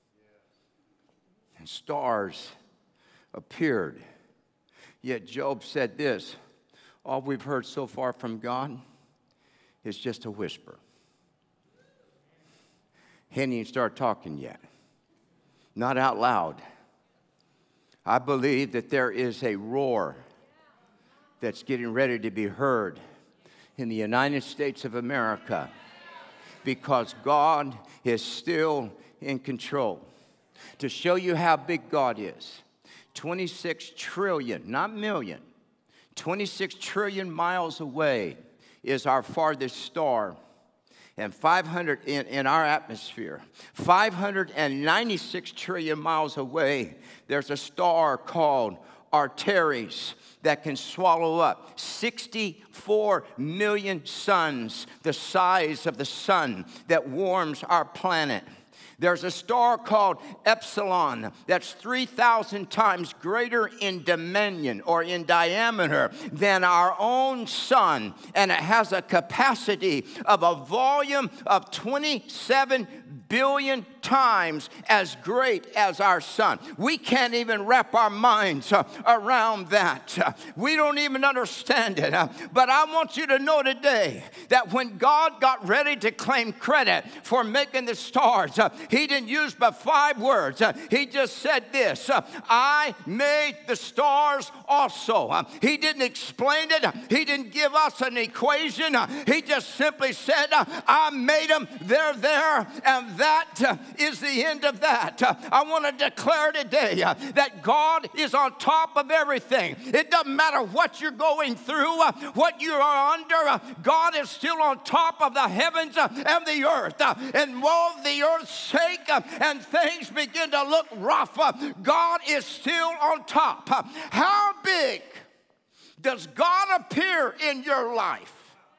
and stars appeared. Yet Job said this, all we've heard so far from God is just a whisper. He didn't even start talking yet. Not out loud. I believe that there is a roar that's getting ready to be heard in the United States of America because God is still in control. To show you how big God is, twenty-six trillion, not million, twenty-six trillion miles away is our farthest star, and five hundred in, in our atmosphere. five hundred ninety-six trillion miles away, there's a star called Arcturus that can swallow up sixty-four million suns, the size of the sun that warms our planet. There's a star called Epsilon that's three thousand times greater in dimension or in diameter than our own sun. And it has a capacity of a volume of twenty-seven billion times as great as our sun. We can't even wrap our minds uh, around that. Uh, we don't even understand it. Uh, but I want you to know today that when God got ready to claim credit for making the stars, uh, he didn't use but five words. Uh, he just said this, uh, I made the stars also. Uh, he didn't explain it. He didn't give us an equation. Uh, he just simply said, uh, I made them. They're there. And that uh, is the end of that. Uh, I want to declare today uh, that God is on top of everything. It doesn't matter what you're going through, uh, what you are under. Uh, God is still on top of the heavens uh, and the earth. Uh, and while the earth shake uh, and things begin to look rough, uh, God is still on top. Uh, how big does God appear in your life?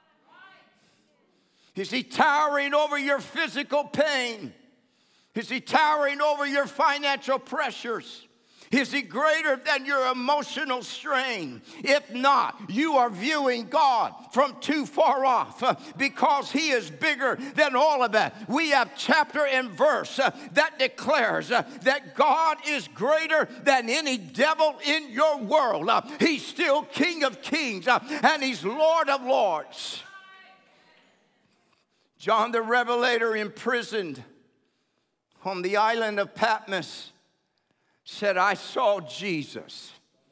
Is he towering over your physical pain? Is he towering over your financial pressures? Is he greater than your emotional strain? If not, you are viewing God from too far off uh, because he is bigger than all of that. We have chapter and verse uh, that declares uh, that God is greater than any devil in your world. Uh, he's still King of Kings uh, and he's Lord of Lords. John the Revelator, imprisoned on the island of Patmos, said, I saw Jesus.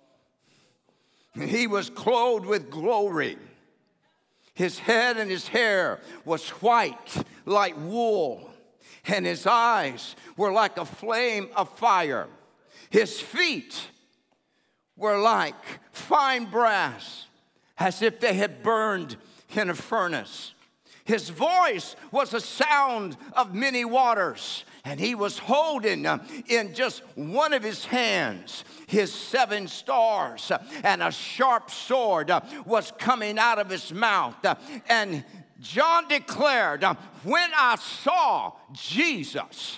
He was clothed with glory. His head and his hair was white like wool, and his eyes were like a flame of fire. His feet were like fine brass, as if they had burned in a furnace. His voice was a sound of many waters, and he was holding uh, in just one of his hands his seven stars, uh, and a sharp sword uh, was coming out of his mouth. Uh, and John declared, uh, when I saw Jesus,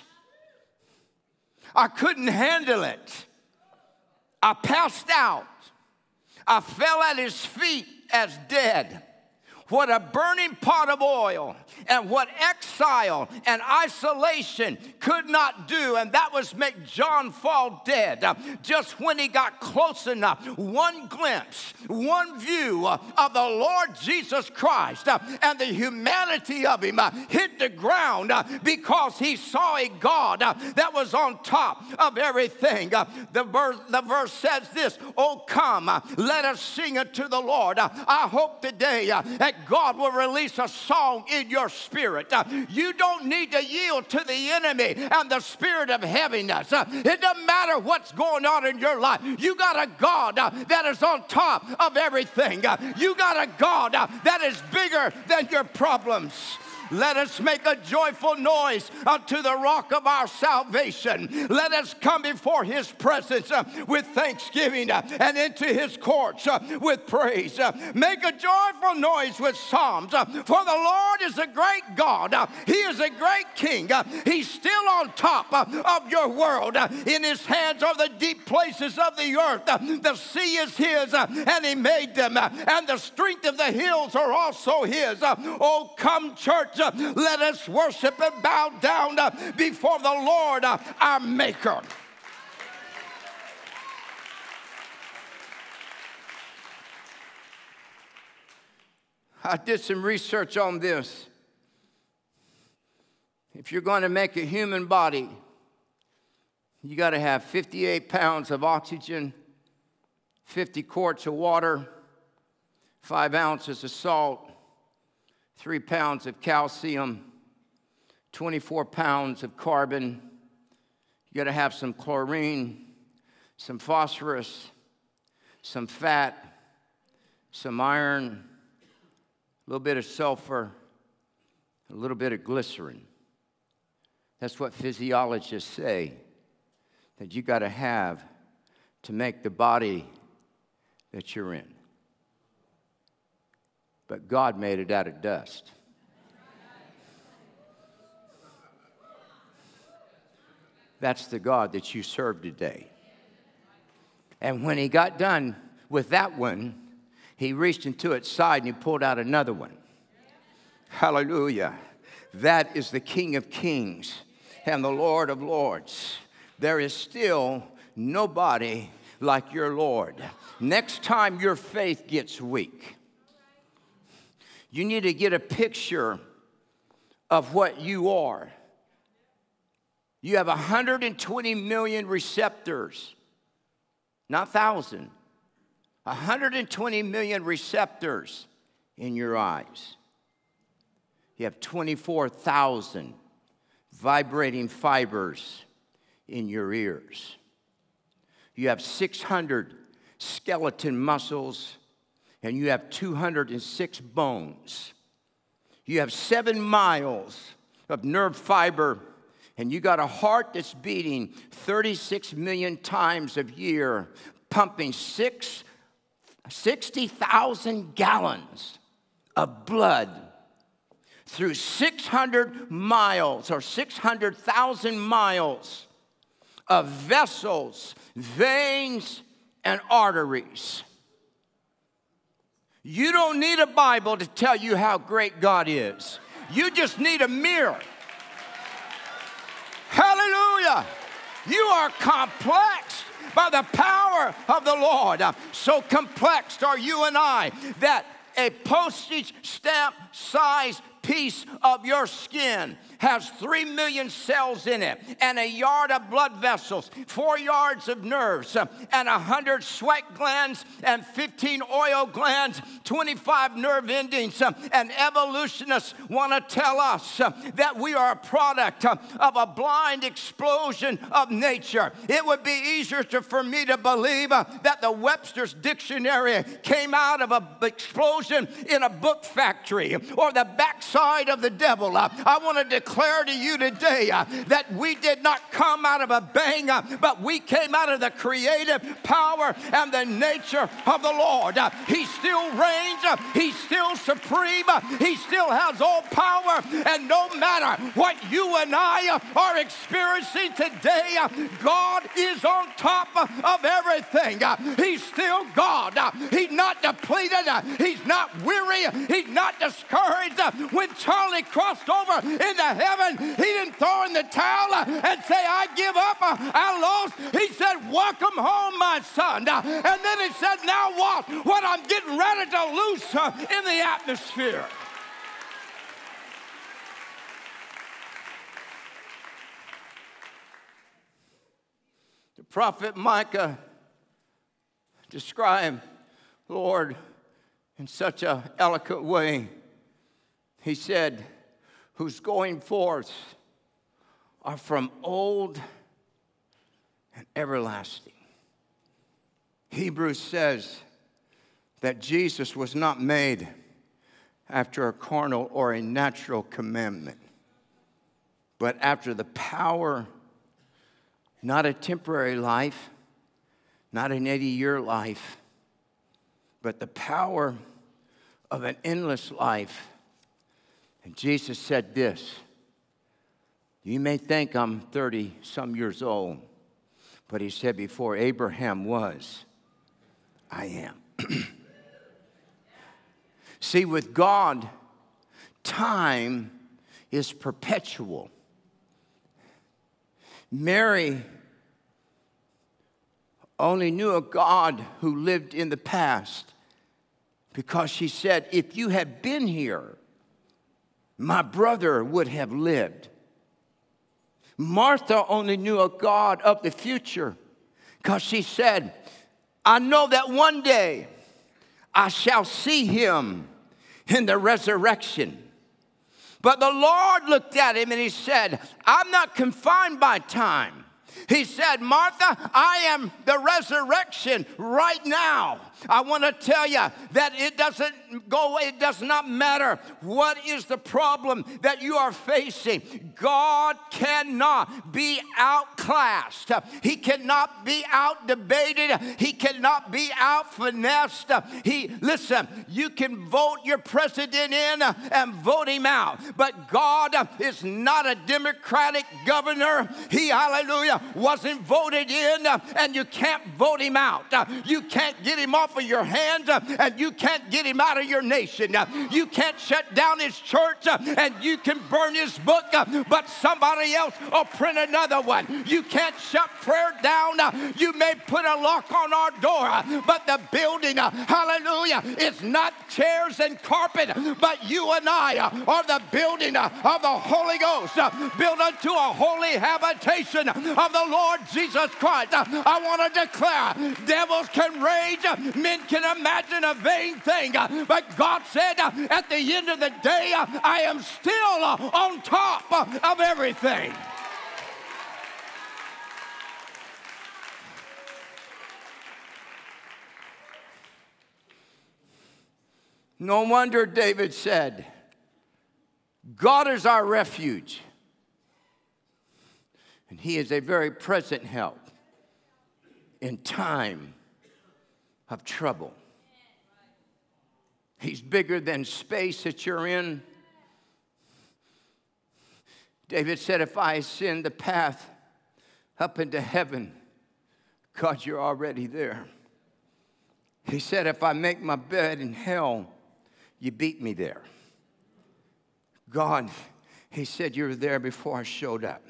I couldn't handle it. I passed out. I fell at his feet as dead. What a burning pot of oil, and what exile and isolation could not do, and that was make John fall dead. Uh, just when he got close enough, one glimpse, one view uh, of the Lord Jesus Christ, uh, and the humanity of him uh, hit the ground uh, because he saw a God uh, that was on top of everything. Uh, the, verse, the verse says this, oh come, uh, let us sing unto the Lord. Uh, I hope today uh, that God will release a song in your spirit. Uh, you don't need to yield to the enemy and the spirit of heaviness. Uh, it doesn't matter what's going on in your life. You got a God uh, that is on top of everything. Uh, you got a God uh, that is bigger than your problems. Let us make a joyful noise unto the rock of our salvation. Let us come before his presence uh, with thanksgiving uh, and into his courts uh, with praise. Uh, make a joyful noise with psalms. Uh, for the Lord is a great God. Uh, he is a great king. Uh, he's still on top uh, of your world. Uh, in his hands are the deep places of the earth. Uh, the sea is his uh, and he made them. Uh, and the strength of the hills are also his. Uh, oh, come church. Uh, let us worship and bow down uh, before the Lord, uh, our Maker. I did some research on this. If you're going to make a human body, you got to have fifty-eight pounds of oxygen, fifty quarts of water, five ounces of salt, three pounds of calcium, twenty-four pounds of carbon. You got to have some chlorine, some phosphorus, some fat, some iron, a little bit of sulfur, a little bit of glycerin. That's what physiologists say that you got to have to make the body that you're in. But God made it out of dust. That's the God that you serve today. And when he got done with that one, he reached into its side and he pulled out another one. Hallelujah. That is the King of Kings and the Lord of Lords. There is still nobody like your Lord. Next time your faith gets weak, you need to get a picture of what you are. You have one hundred twenty million receptors, not thousand. one hundred twenty million receptors in your eyes. You have twenty-four thousand vibrating fibers in your ears. You have six hundred skeleton muscles, and you have two hundred six bones. You have seven miles of nerve fiber, and you got a heart that's beating thirty-six million times a year, pumping six, sixty thousand gallons of blood through six hundred miles or six hundred thousand miles of vessels, veins, and arteries. You don't need a Bible to tell you how great God is. You just need a mirror. Hallelujah. You are complexed by the power of the Lord. So complexed are you and I that a postage stamp size piece of your skin has three million cells in it, and a yard of blood vessels, four yards of nerves, uh, and one hundred sweat glands, and fifteen oil glands, twenty-five nerve endings. Uh, and evolutionists want to tell us uh, that we are a product uh, of a blind explosion of nature. It would be easier to, for me to believe uh, that the Webster's Dictionary came out of an explosion in a book factory or the backside of the devil. Uh, I want to declare to you today uh, that we did not come out of a bang, uh, but we came out of the creative power and the nature of the Lord. Uh, he still reigns. Uh, he's still supreme. Uh, he still has all power. And no matter what you and I uh, are experiencing today, uh, God is on top uh, of everything. Uh, he's still God. Uh, he's not depleted. Uh, he's not weary. He's not discouraged. Uh, when Charlie crossed over into heaven, he didn't throw in the towel uh, and say, I give up, uh, I lost. He said, welcome home, my son. Uh, and then he said, now what? What I'm getting ready to loose uh, in the atmosphere. The prophet Micah described the Lord in such an eloquent way. He said, whose going forth are from old and everlasting. Hebrews says that Jesus was not made after a carnal or a natural commandment, but after the power, not a temporary life, not an eighty-year life, but the power of an endless life. And Jesus said this, you may think I'm thirty some years old, but he said before Abraham was, I am. See, with God, time is perpetual. Mary only knew a God who lived in the past because she said, if you had been here, my brother would have lived. Martha only knew a God of the future because she said, I know that one day I shall see him in the resurrection. But the Lord looked at him and he said, I'm not confined by time. He said, Martha, I am the resurrection right now. I want to tell you that it doesn't go, it does not matter what is the problem that you are facing. God cannot be outclassed. He cannot be outdebated. He cannot be out-finessed. He, listen, you can vote your president in and vote him out, but God is not a Democratic governor. He, hallelujah, wasn't voted in, and you can't vote him out. You can't get him off of your hands, and you can't get him out of your nation. You can't shut down his church, and you can burn his book, but somebody else will print another one. You can't shut prayer down. You may put a lock on our door, but the building, hallelujah, is not chairs and carpet, but you and I are the building of the Holy Ghost, built unto a holy habitation of the Lord Jesus Christ. I want to declare, devils can rage, men can imagine a vain thing, but God said at the end of the day, I am still on top of everything. No wonder David said, God is our refuge, and he is a very present help in time of trouble. He's bigger than space that you're in. David said, if I ascend the path up into heaven, God, you're already there. He said, if I make my bed in hell, you beat me there. God, he said, you were there before I showed up.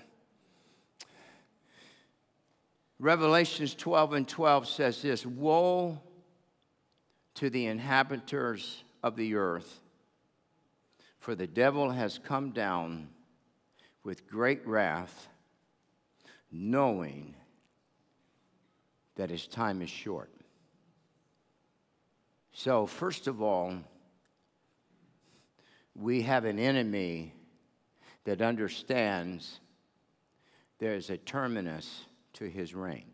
Revelations twelve and twelve says this, woe to the inhabitants of the earth, For the devil has come down with great wrath, knowing that his time is short. So, first of all, we have an enemy that understands there is a terminus to his reign.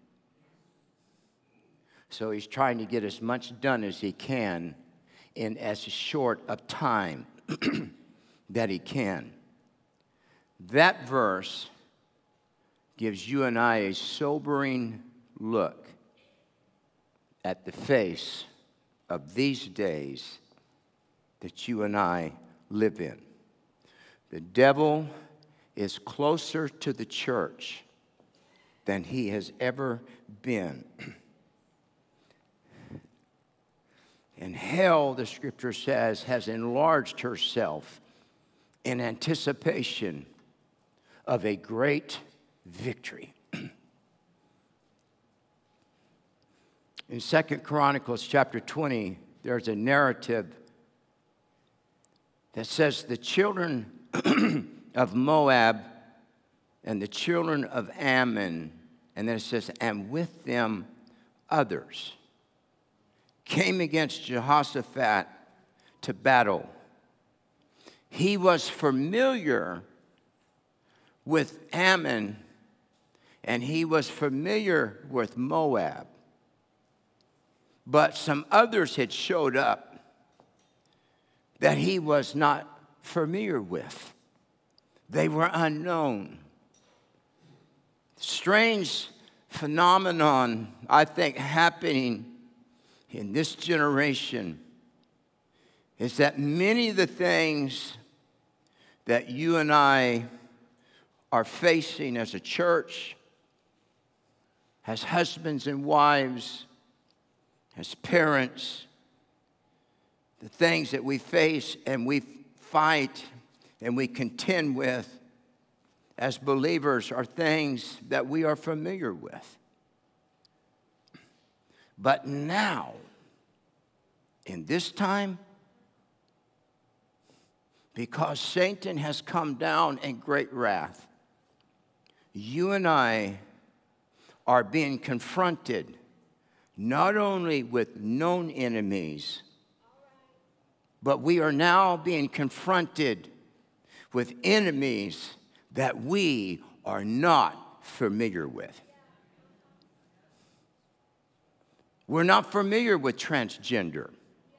So he's trying to get as much done as he can in as short a time that he can. That verse gives you and I a sobering look at the face of these days that you and I live in. The devil is closer to the church than he has ever been. And hell, the scripture says, has enlarged herself in anticipation of a great victory. In Second Chronicles chapter twenty, there's a narrative that says the children of Moab and the children of Ammon, and then it says, and with them others, came against Jehoshaphat to battle. He was familiar with Ammon, and he was familiar with Moab. But some others had showed up that he was not familiar with. They were unknown. Strange phenomenon, I think, happening in this generation is that many of the things that you and I are facing as a church, as husbands and wives, as parents, the things that we face and we fight and we contend with as believers are things that we are familiar with. But now, in this time, because Satan has come down in great wrath, you and I are being confronted not only with known enemies, but we are now being confronted with enemies that we are not familiar with. We're not familiar with transgender.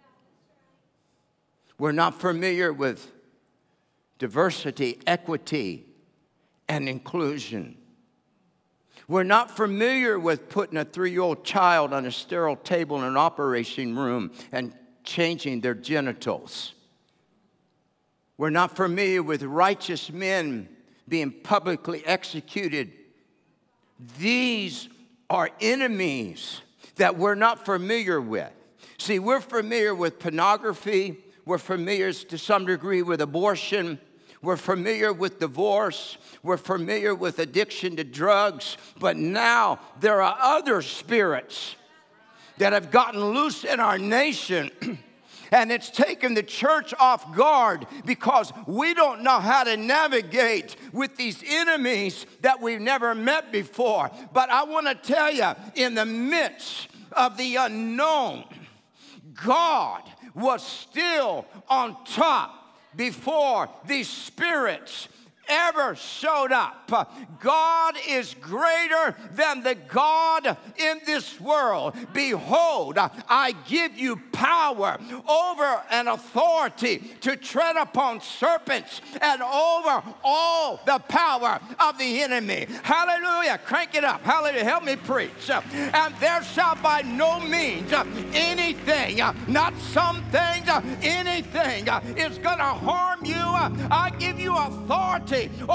We're not familiar with diversity, equity, and inclusion. We're not familiar with putting a three-year-old child on a sterile table in an operating room and changing their genitals. We're not familiar with righteous men being publicly executed. These are enemies that we're not familiar with. See, we're familiar with pornography. We're familiar to some degree with abortion. We're familiar with divorce. We're familiar with addiction to drugs. But now there are other spirits that have gotten loose in our nation. And it's taken the church off guard because we don't know how to navigate with these enemies that we've never met before. But I want to tell you, in the midst of the unknown, God was still on top before these spirits ever showed up. God is greater than the God in this world. Behold, I give you power over an authority to tread upon serpents and over all the power of the enemy. Hallelujah. Crank it up. Hallelujah. Help me preach. And there shall by no means anything, not some things, anything is going to harm you. I give you authority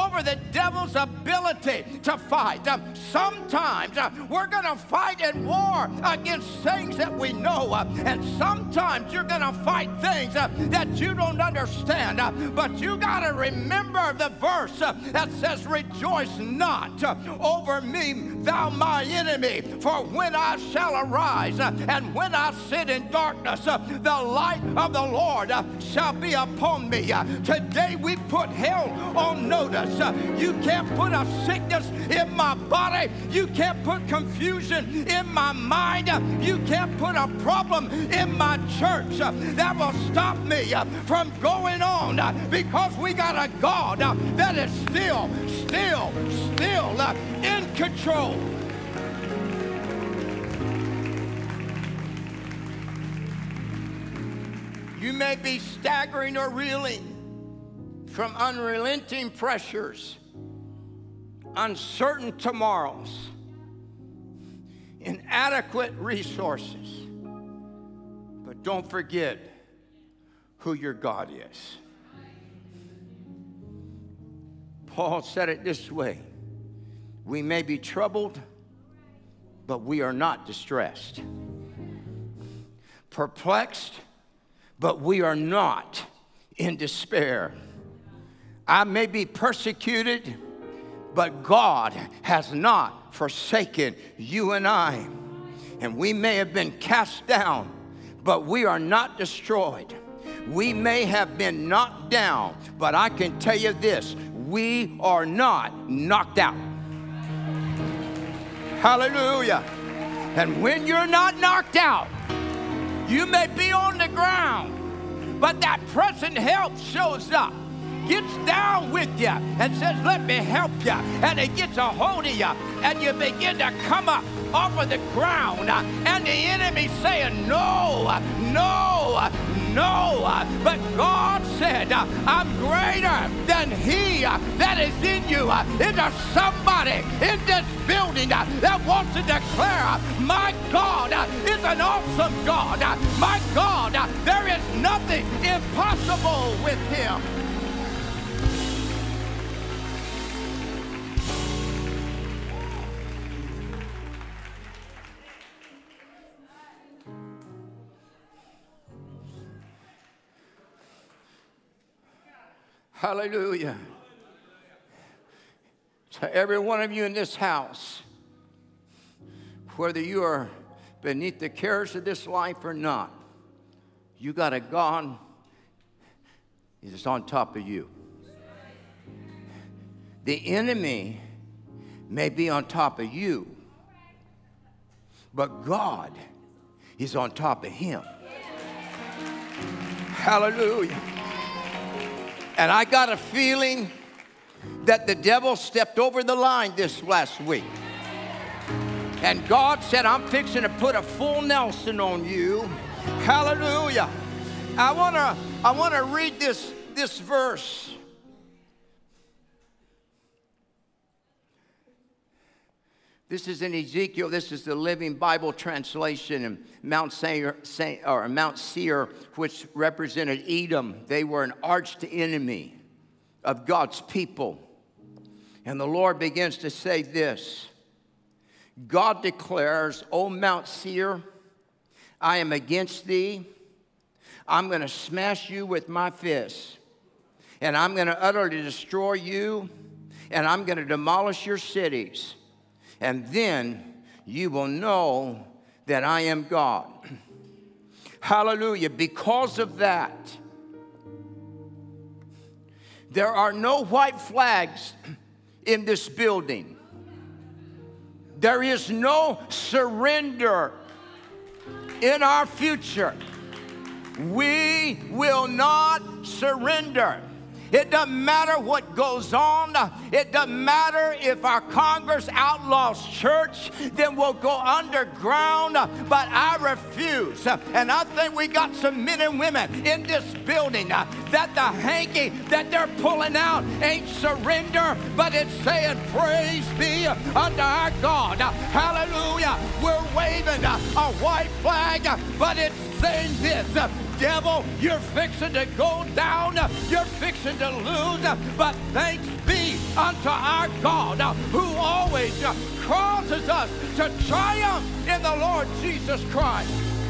over the devil's ability to fight. Uh, sometimes uh, we're going to fight in war against things that we know, uh, and sometimes you're going to fight things uh, that you don't understand. Uh, but you got to remember the verse uh, that says, rejoice not uh, over me, thou my enemy, for when I shall arise uh, and when I sit in darkness, uh, the light of the Lord uh, shall be upon me. Uh, today we put hell on notice. Uh, you can't put a sickness in my body. You can't put confusion in my mind. Uh, you can't put a problem in my church uh, that will stop me uh, from going on uh, because we got a God uh, that is still, still, still uh, in control. You may be staggering or reeling from unrelenting pressures, uncertain tomorrows, inadequate resources. But don't forget who your God is. Paul said it this way: we may be troubled, but we are not distressed. Perplexed, but we are not in despair. I may be persecuted, but God has not forsaken you and I. And we may have been cast down, but we are not destroyed. We may have been knocked down, but I can tell you this: we are not knocked out. Hallelujah. And when you're not knocked out, you may be on the ground, but that present help shows up, gets down with you and says, let me help you. And it gets a hold of you, and you begin to come up off of the ground, and the enemy saying, no, no, no. But God said, I'm greater than he that is in you. Is there somebody in this building that wants to declare, my God is an awesome God. My God, there is nothing impossible with him. Hallelujah. To every one of you in this house, whether you are beneath the cares of this life or not, you got a God that's on top of you. The enemy may be on top of you, but God is on top of him. Hallelujah. And I got a feeling that the devil stepped over the line this last week. And God said, I'm fixing to put a full Nelson on you. Hallelujah. I want to I want to read this, this verse. This is in Ezekiel. This is the Living Bible translation. And Mount Seir, or Mount Seir, which represented Edom, they were an arch enemy of God's people. And the Lord begins to say this: God declares, O Mount Seir, I am against thee. I'm going to smash you with my fist, and I'm going to utterly destroy you, and I'm going to demolish your cities. And then you will know that I am God. Hallelujah. Because of that, there are no white flags in this building. There is no surrender in our future. We will not surrender. It doesn't matter what goes on. It doesn't matter if our Congress outlaws church, then we'll go underground. But I refuse. And I think we got some men and women in this building that the hanky that they're pulling out ain't surrender, but it's saying, praise be unto our God. Hallelujah. We're waving a white flag, but it's saying this: devil, you're fixing to go down. You're fixing to lose. But thanks be unto our God, uh, who always uh, causes us to triumph in the Lord Jesus Christ.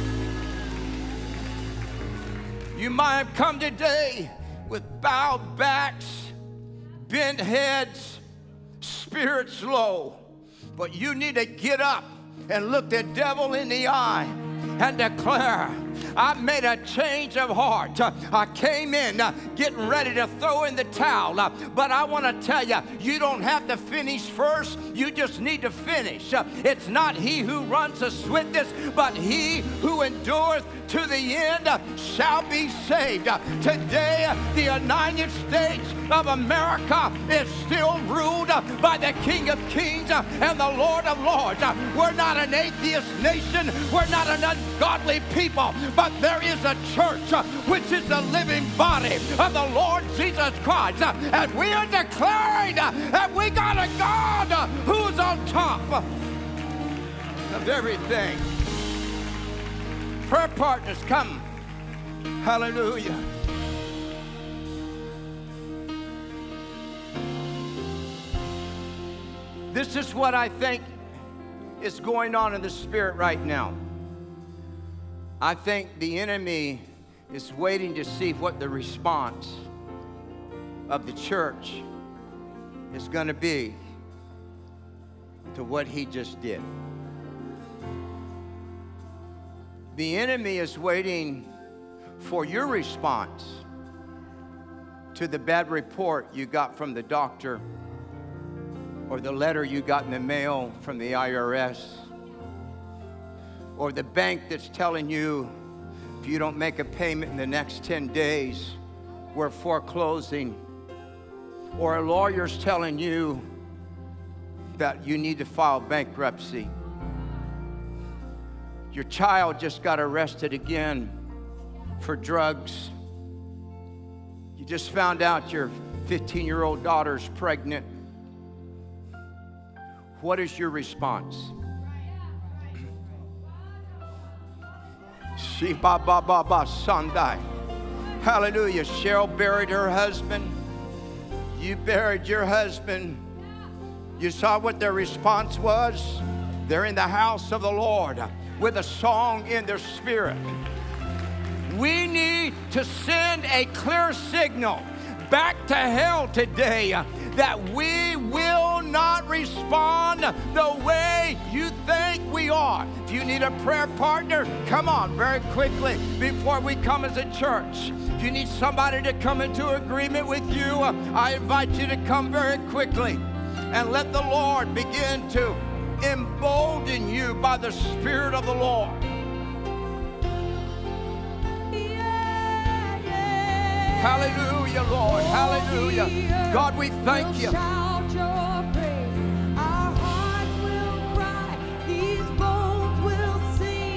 You might have come today with bowed backs, bent heads, spirits low, but you need to get up and look the devil in the eye and declare, I made a change of heart. Uh, I came in uh, getting ready to throw in the towel, uh, but I want to tell you, you don't have to finish first. You just need to finish. Uh, it's not he who runs the swiftness, but he who endureth to the end uh, shall be saved. Uh, today, uh, the United States of America is still ruled uh, by the King of Kings uh, and the Lord of Lords. Uh, we're not an atheist nation. We're not an ungodly people, but there is a church uh, which is the living body of the Lord Jesus Christ. Uh, and we are declaring uh, that we got a God uh, who's on top of everything. Prayer partners, come. Hallelujah. This is what I think is going on in the spirit right now. I think the enemy is waiting to see what the response of the church is going to be to what he just did. The enemy is waiting for your response to the bad report you got from the doctor, or the letter you got in the mail from the I R S, or the bank that's telling you if you don't make a payment in the next ten days, we're foreclosing, or a lawyer's telling you that you need to file bankruptcy. Your child just got arrested again for drugs. You just found out your fifteen-year-old daughter's pregnant. What is your response? Shiba ba ba ba Sandai. Hallelujah. Cheryl buried her husband. You buried your husband. You saw what their response was? They're in the house of the Lord with a song in their spirit. We need to send a clear signal back to hell today that we will not respond the way you think we are. If you need a prayer partner, come on very quickly before we come as a church. If you need somebody to come into agreement with you, I invite you to come very quickly and let the Lord begin to embolden you by the Spirit of the Lord. Hallelujah, Lord. Hallelujah. God, we thank you. Shout your praise. Our hearts will cry. These bones will sing.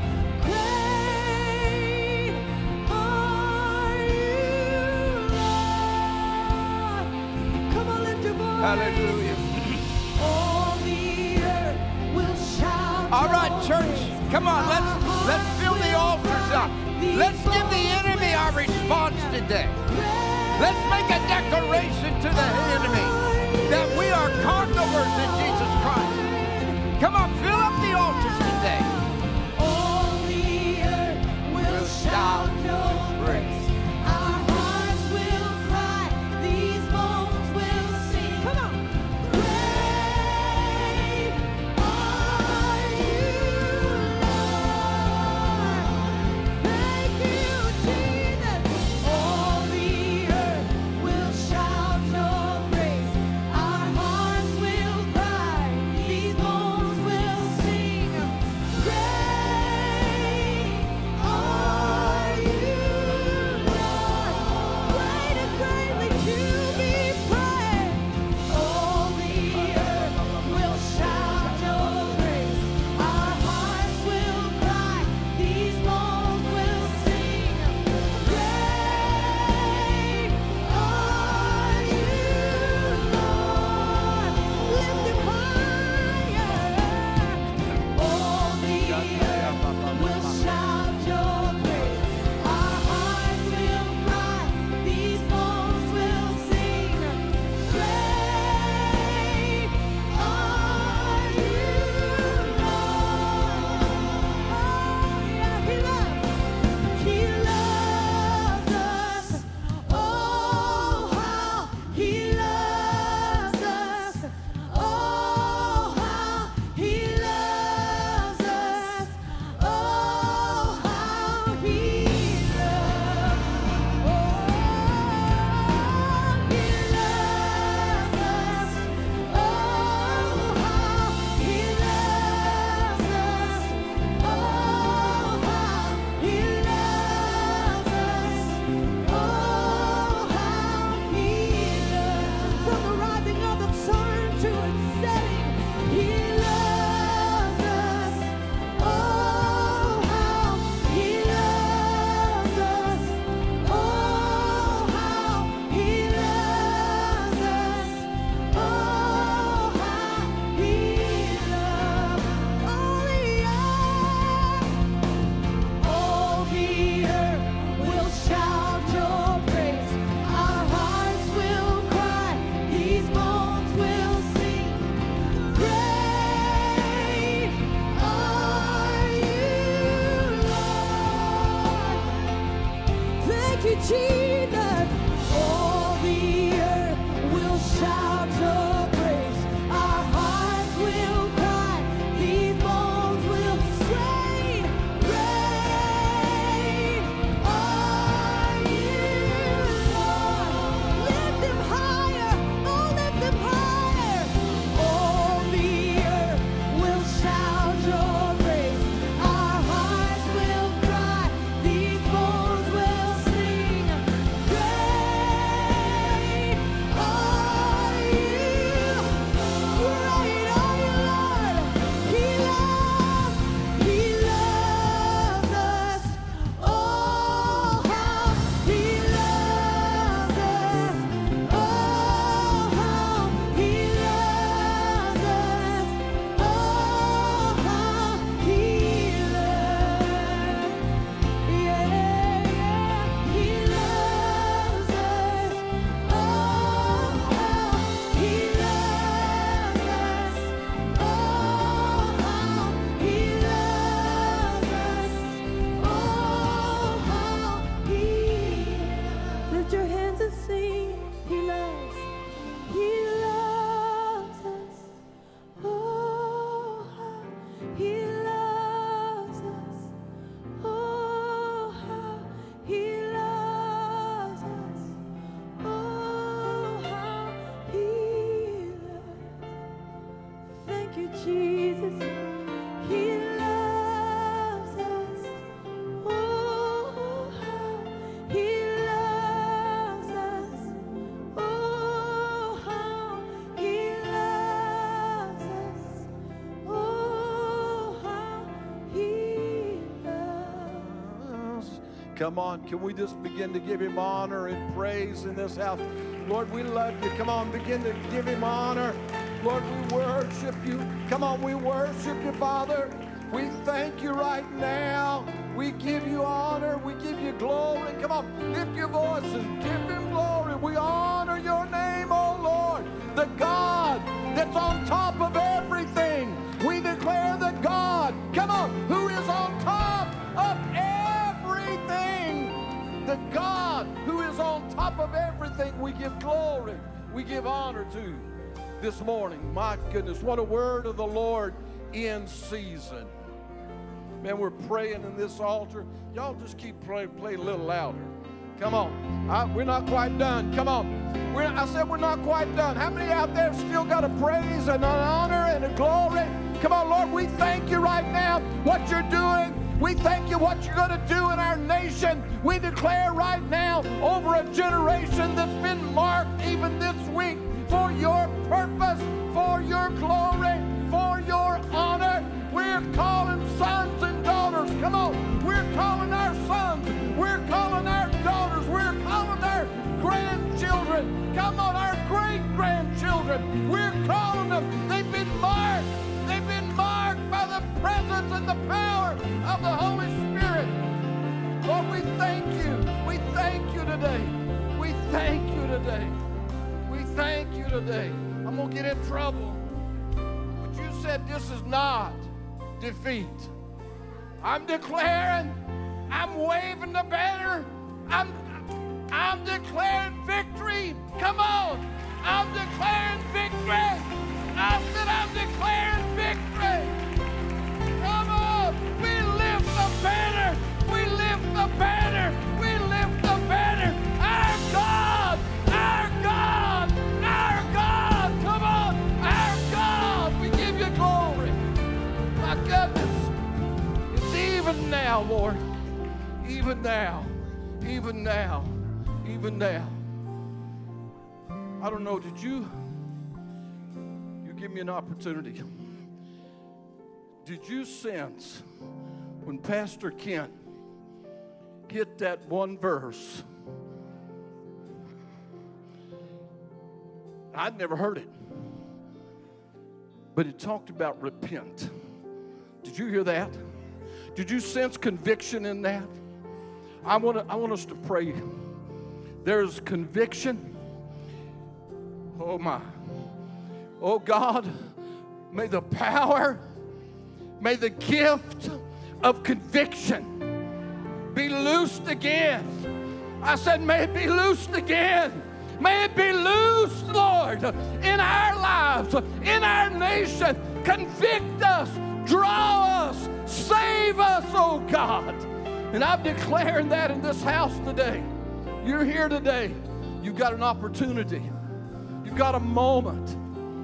Great are you, Lord. Come on, lift your voice. Hallelujah. All the earth will shout. All right, church. Come on, let's let's fill the altars up. Let's give the enemy our response today. Let's make a declaration to the enemy that we are conquerors in Jesus Christ. Come on, fill up the altars today. All the earth will shout your praise. Our hearts will cry. These bones will sing. Come on. Great are you, Lord. Thank you, Jesus. All the earth will shout your praise. Thank you, Jesus. He loves us. Oh, how He loves us. Oh, how He loves us. Oh, how He loves us. Come on, can we just begin to give Him honor and praise in this house? Lord, we love you. Come on, begin to give Him honor. Lord, we worship you. Come on, we worship you, Father. We thank you right now. We give you honor. We give you glory. Come on, lift your voices. Give Him glory. We honor your name, oh Lord, the God that's on top of everything. We declare the God, come on, who is on top of everything. The God who is on top of everything, we give glory. We give honor to this morning. My goodness, what a word of the Lord in season. Man, we're praying in this altar. Y'all just keep playing play a little louder. Come on. I, we're not quite done. Come on. We're, I said we're not quite done. How many out there still got a praise and an honor and a glory? Come on, Lord, we thank you right now what you're doing. We thank you what you're going to do in our nation. We declare right now over a generation that's been marked even this week for your purpose, for your glory, for your honor. We're calling sons and daughters. Come on. We're calling our sons. We're calling our daughters. We're calling our grandchildren. Come on, our great-grandchildren. We're calling them. They've been marked. They've been marked by the presence and the power of the Holy Spirit. Lord, we thank you. We thank you today. We thank you today. We thank you today. I'm going to get in trouble. But you said this is not defeat. I'm declaring, I'm waving the banner. I'm, I'm declaring victory. Come on. I'm declaring victory. I said I'm declaring victory. Come on. We lift the banner. We lift the banner. We lift the banner. Our God. Our God. Our God. Come on. Our God. We give you glory. My goodness. It's even now, Lord. Even now. Even now. Even now. I don't know, did you? Give me an opportunity. Did you sense when Pastor Kent hit that one verse? I'd never heard it, but it talked about repent. Did you hear that? Did you sense conviction in that? I want to, I want us to pray. There's conviction. Oh my. Oh God, may the power, may the gift of conviction be loosed again. I said, may it be loosed again. May it be loosed, Lord, in our lives, in our nation. Convict us, draw us, save us, oh God. And I'm declaring that in this house today. You're here today. You've got an opportunity. You've got a moment.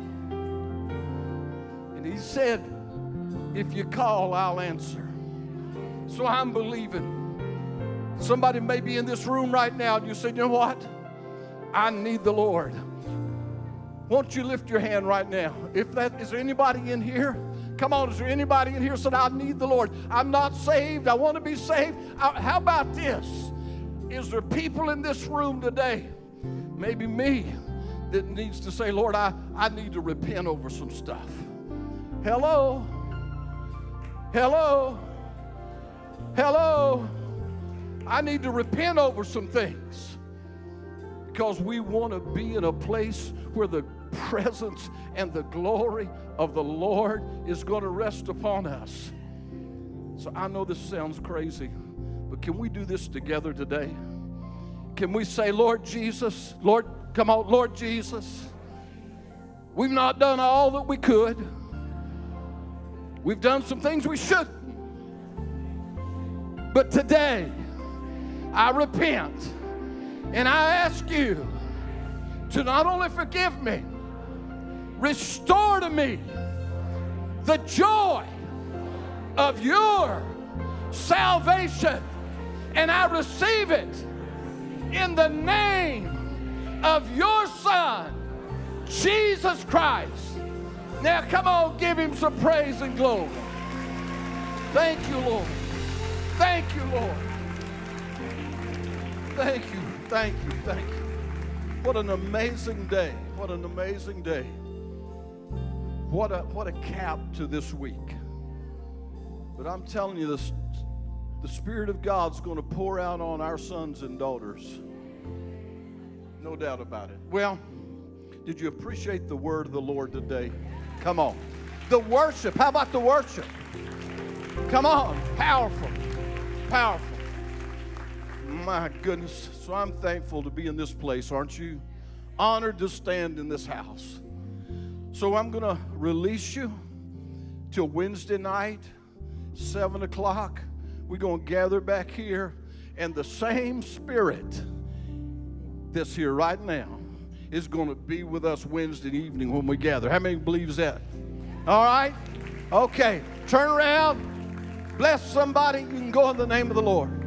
He said, if you call, I'll answer. So I'm believing. Somebody may be in this room right now and you say, you know what? I need the Lord. Won't you lift your hand right now? If that, is there anybody in here? Come on, is there anybody in here said, I need the Lord? I'm not saved. I want to be saved. How about this? Is there people in this room today, maybe me, that needs to say, Lord, I, I need to repent over some stuff. Hello? Hello? Hello? I need to repent over some things because we want to be in a place where the presence and the glory of the Lord is going to rest upon us. So I know this sounds crazy, but can we do this together today? Can we say, Lord Jesus, Lord, come on, Lord Jesus, we've not done all that we could. We've done some things we shouldn't. But today, I repent and I ask you to not only forgive me, restore to me the joy of your salvation. And I receive it in the name of your Son, Jesus Christ. Now, come on, give him some praise and glory. Thank you, Lord. Thank you, Lord. Thank you, thank you, thank you. What an amazing day. What an amazing day. What a, what a cap to this week. But I'm telling you, this, the Spirit of God's going to pour out on our sons and daughters. No doubt about it. Well, did you appreciate the word of the Lord today? Come on. The worship. How about the worship? Come on. Powerful. Powerful. My goodness. So I'm thankful to be in this place, aren't you? Honored to stand in this house. So I'm going to release you till Wednesday night, seven o'clock. We're going to gather back here, and the same Spirit that's here right now is going to be with us Wednesday evening when we gather. How many believes that? All right? Okay. Turn around. Bless somebody. You can go in the name of the Lord.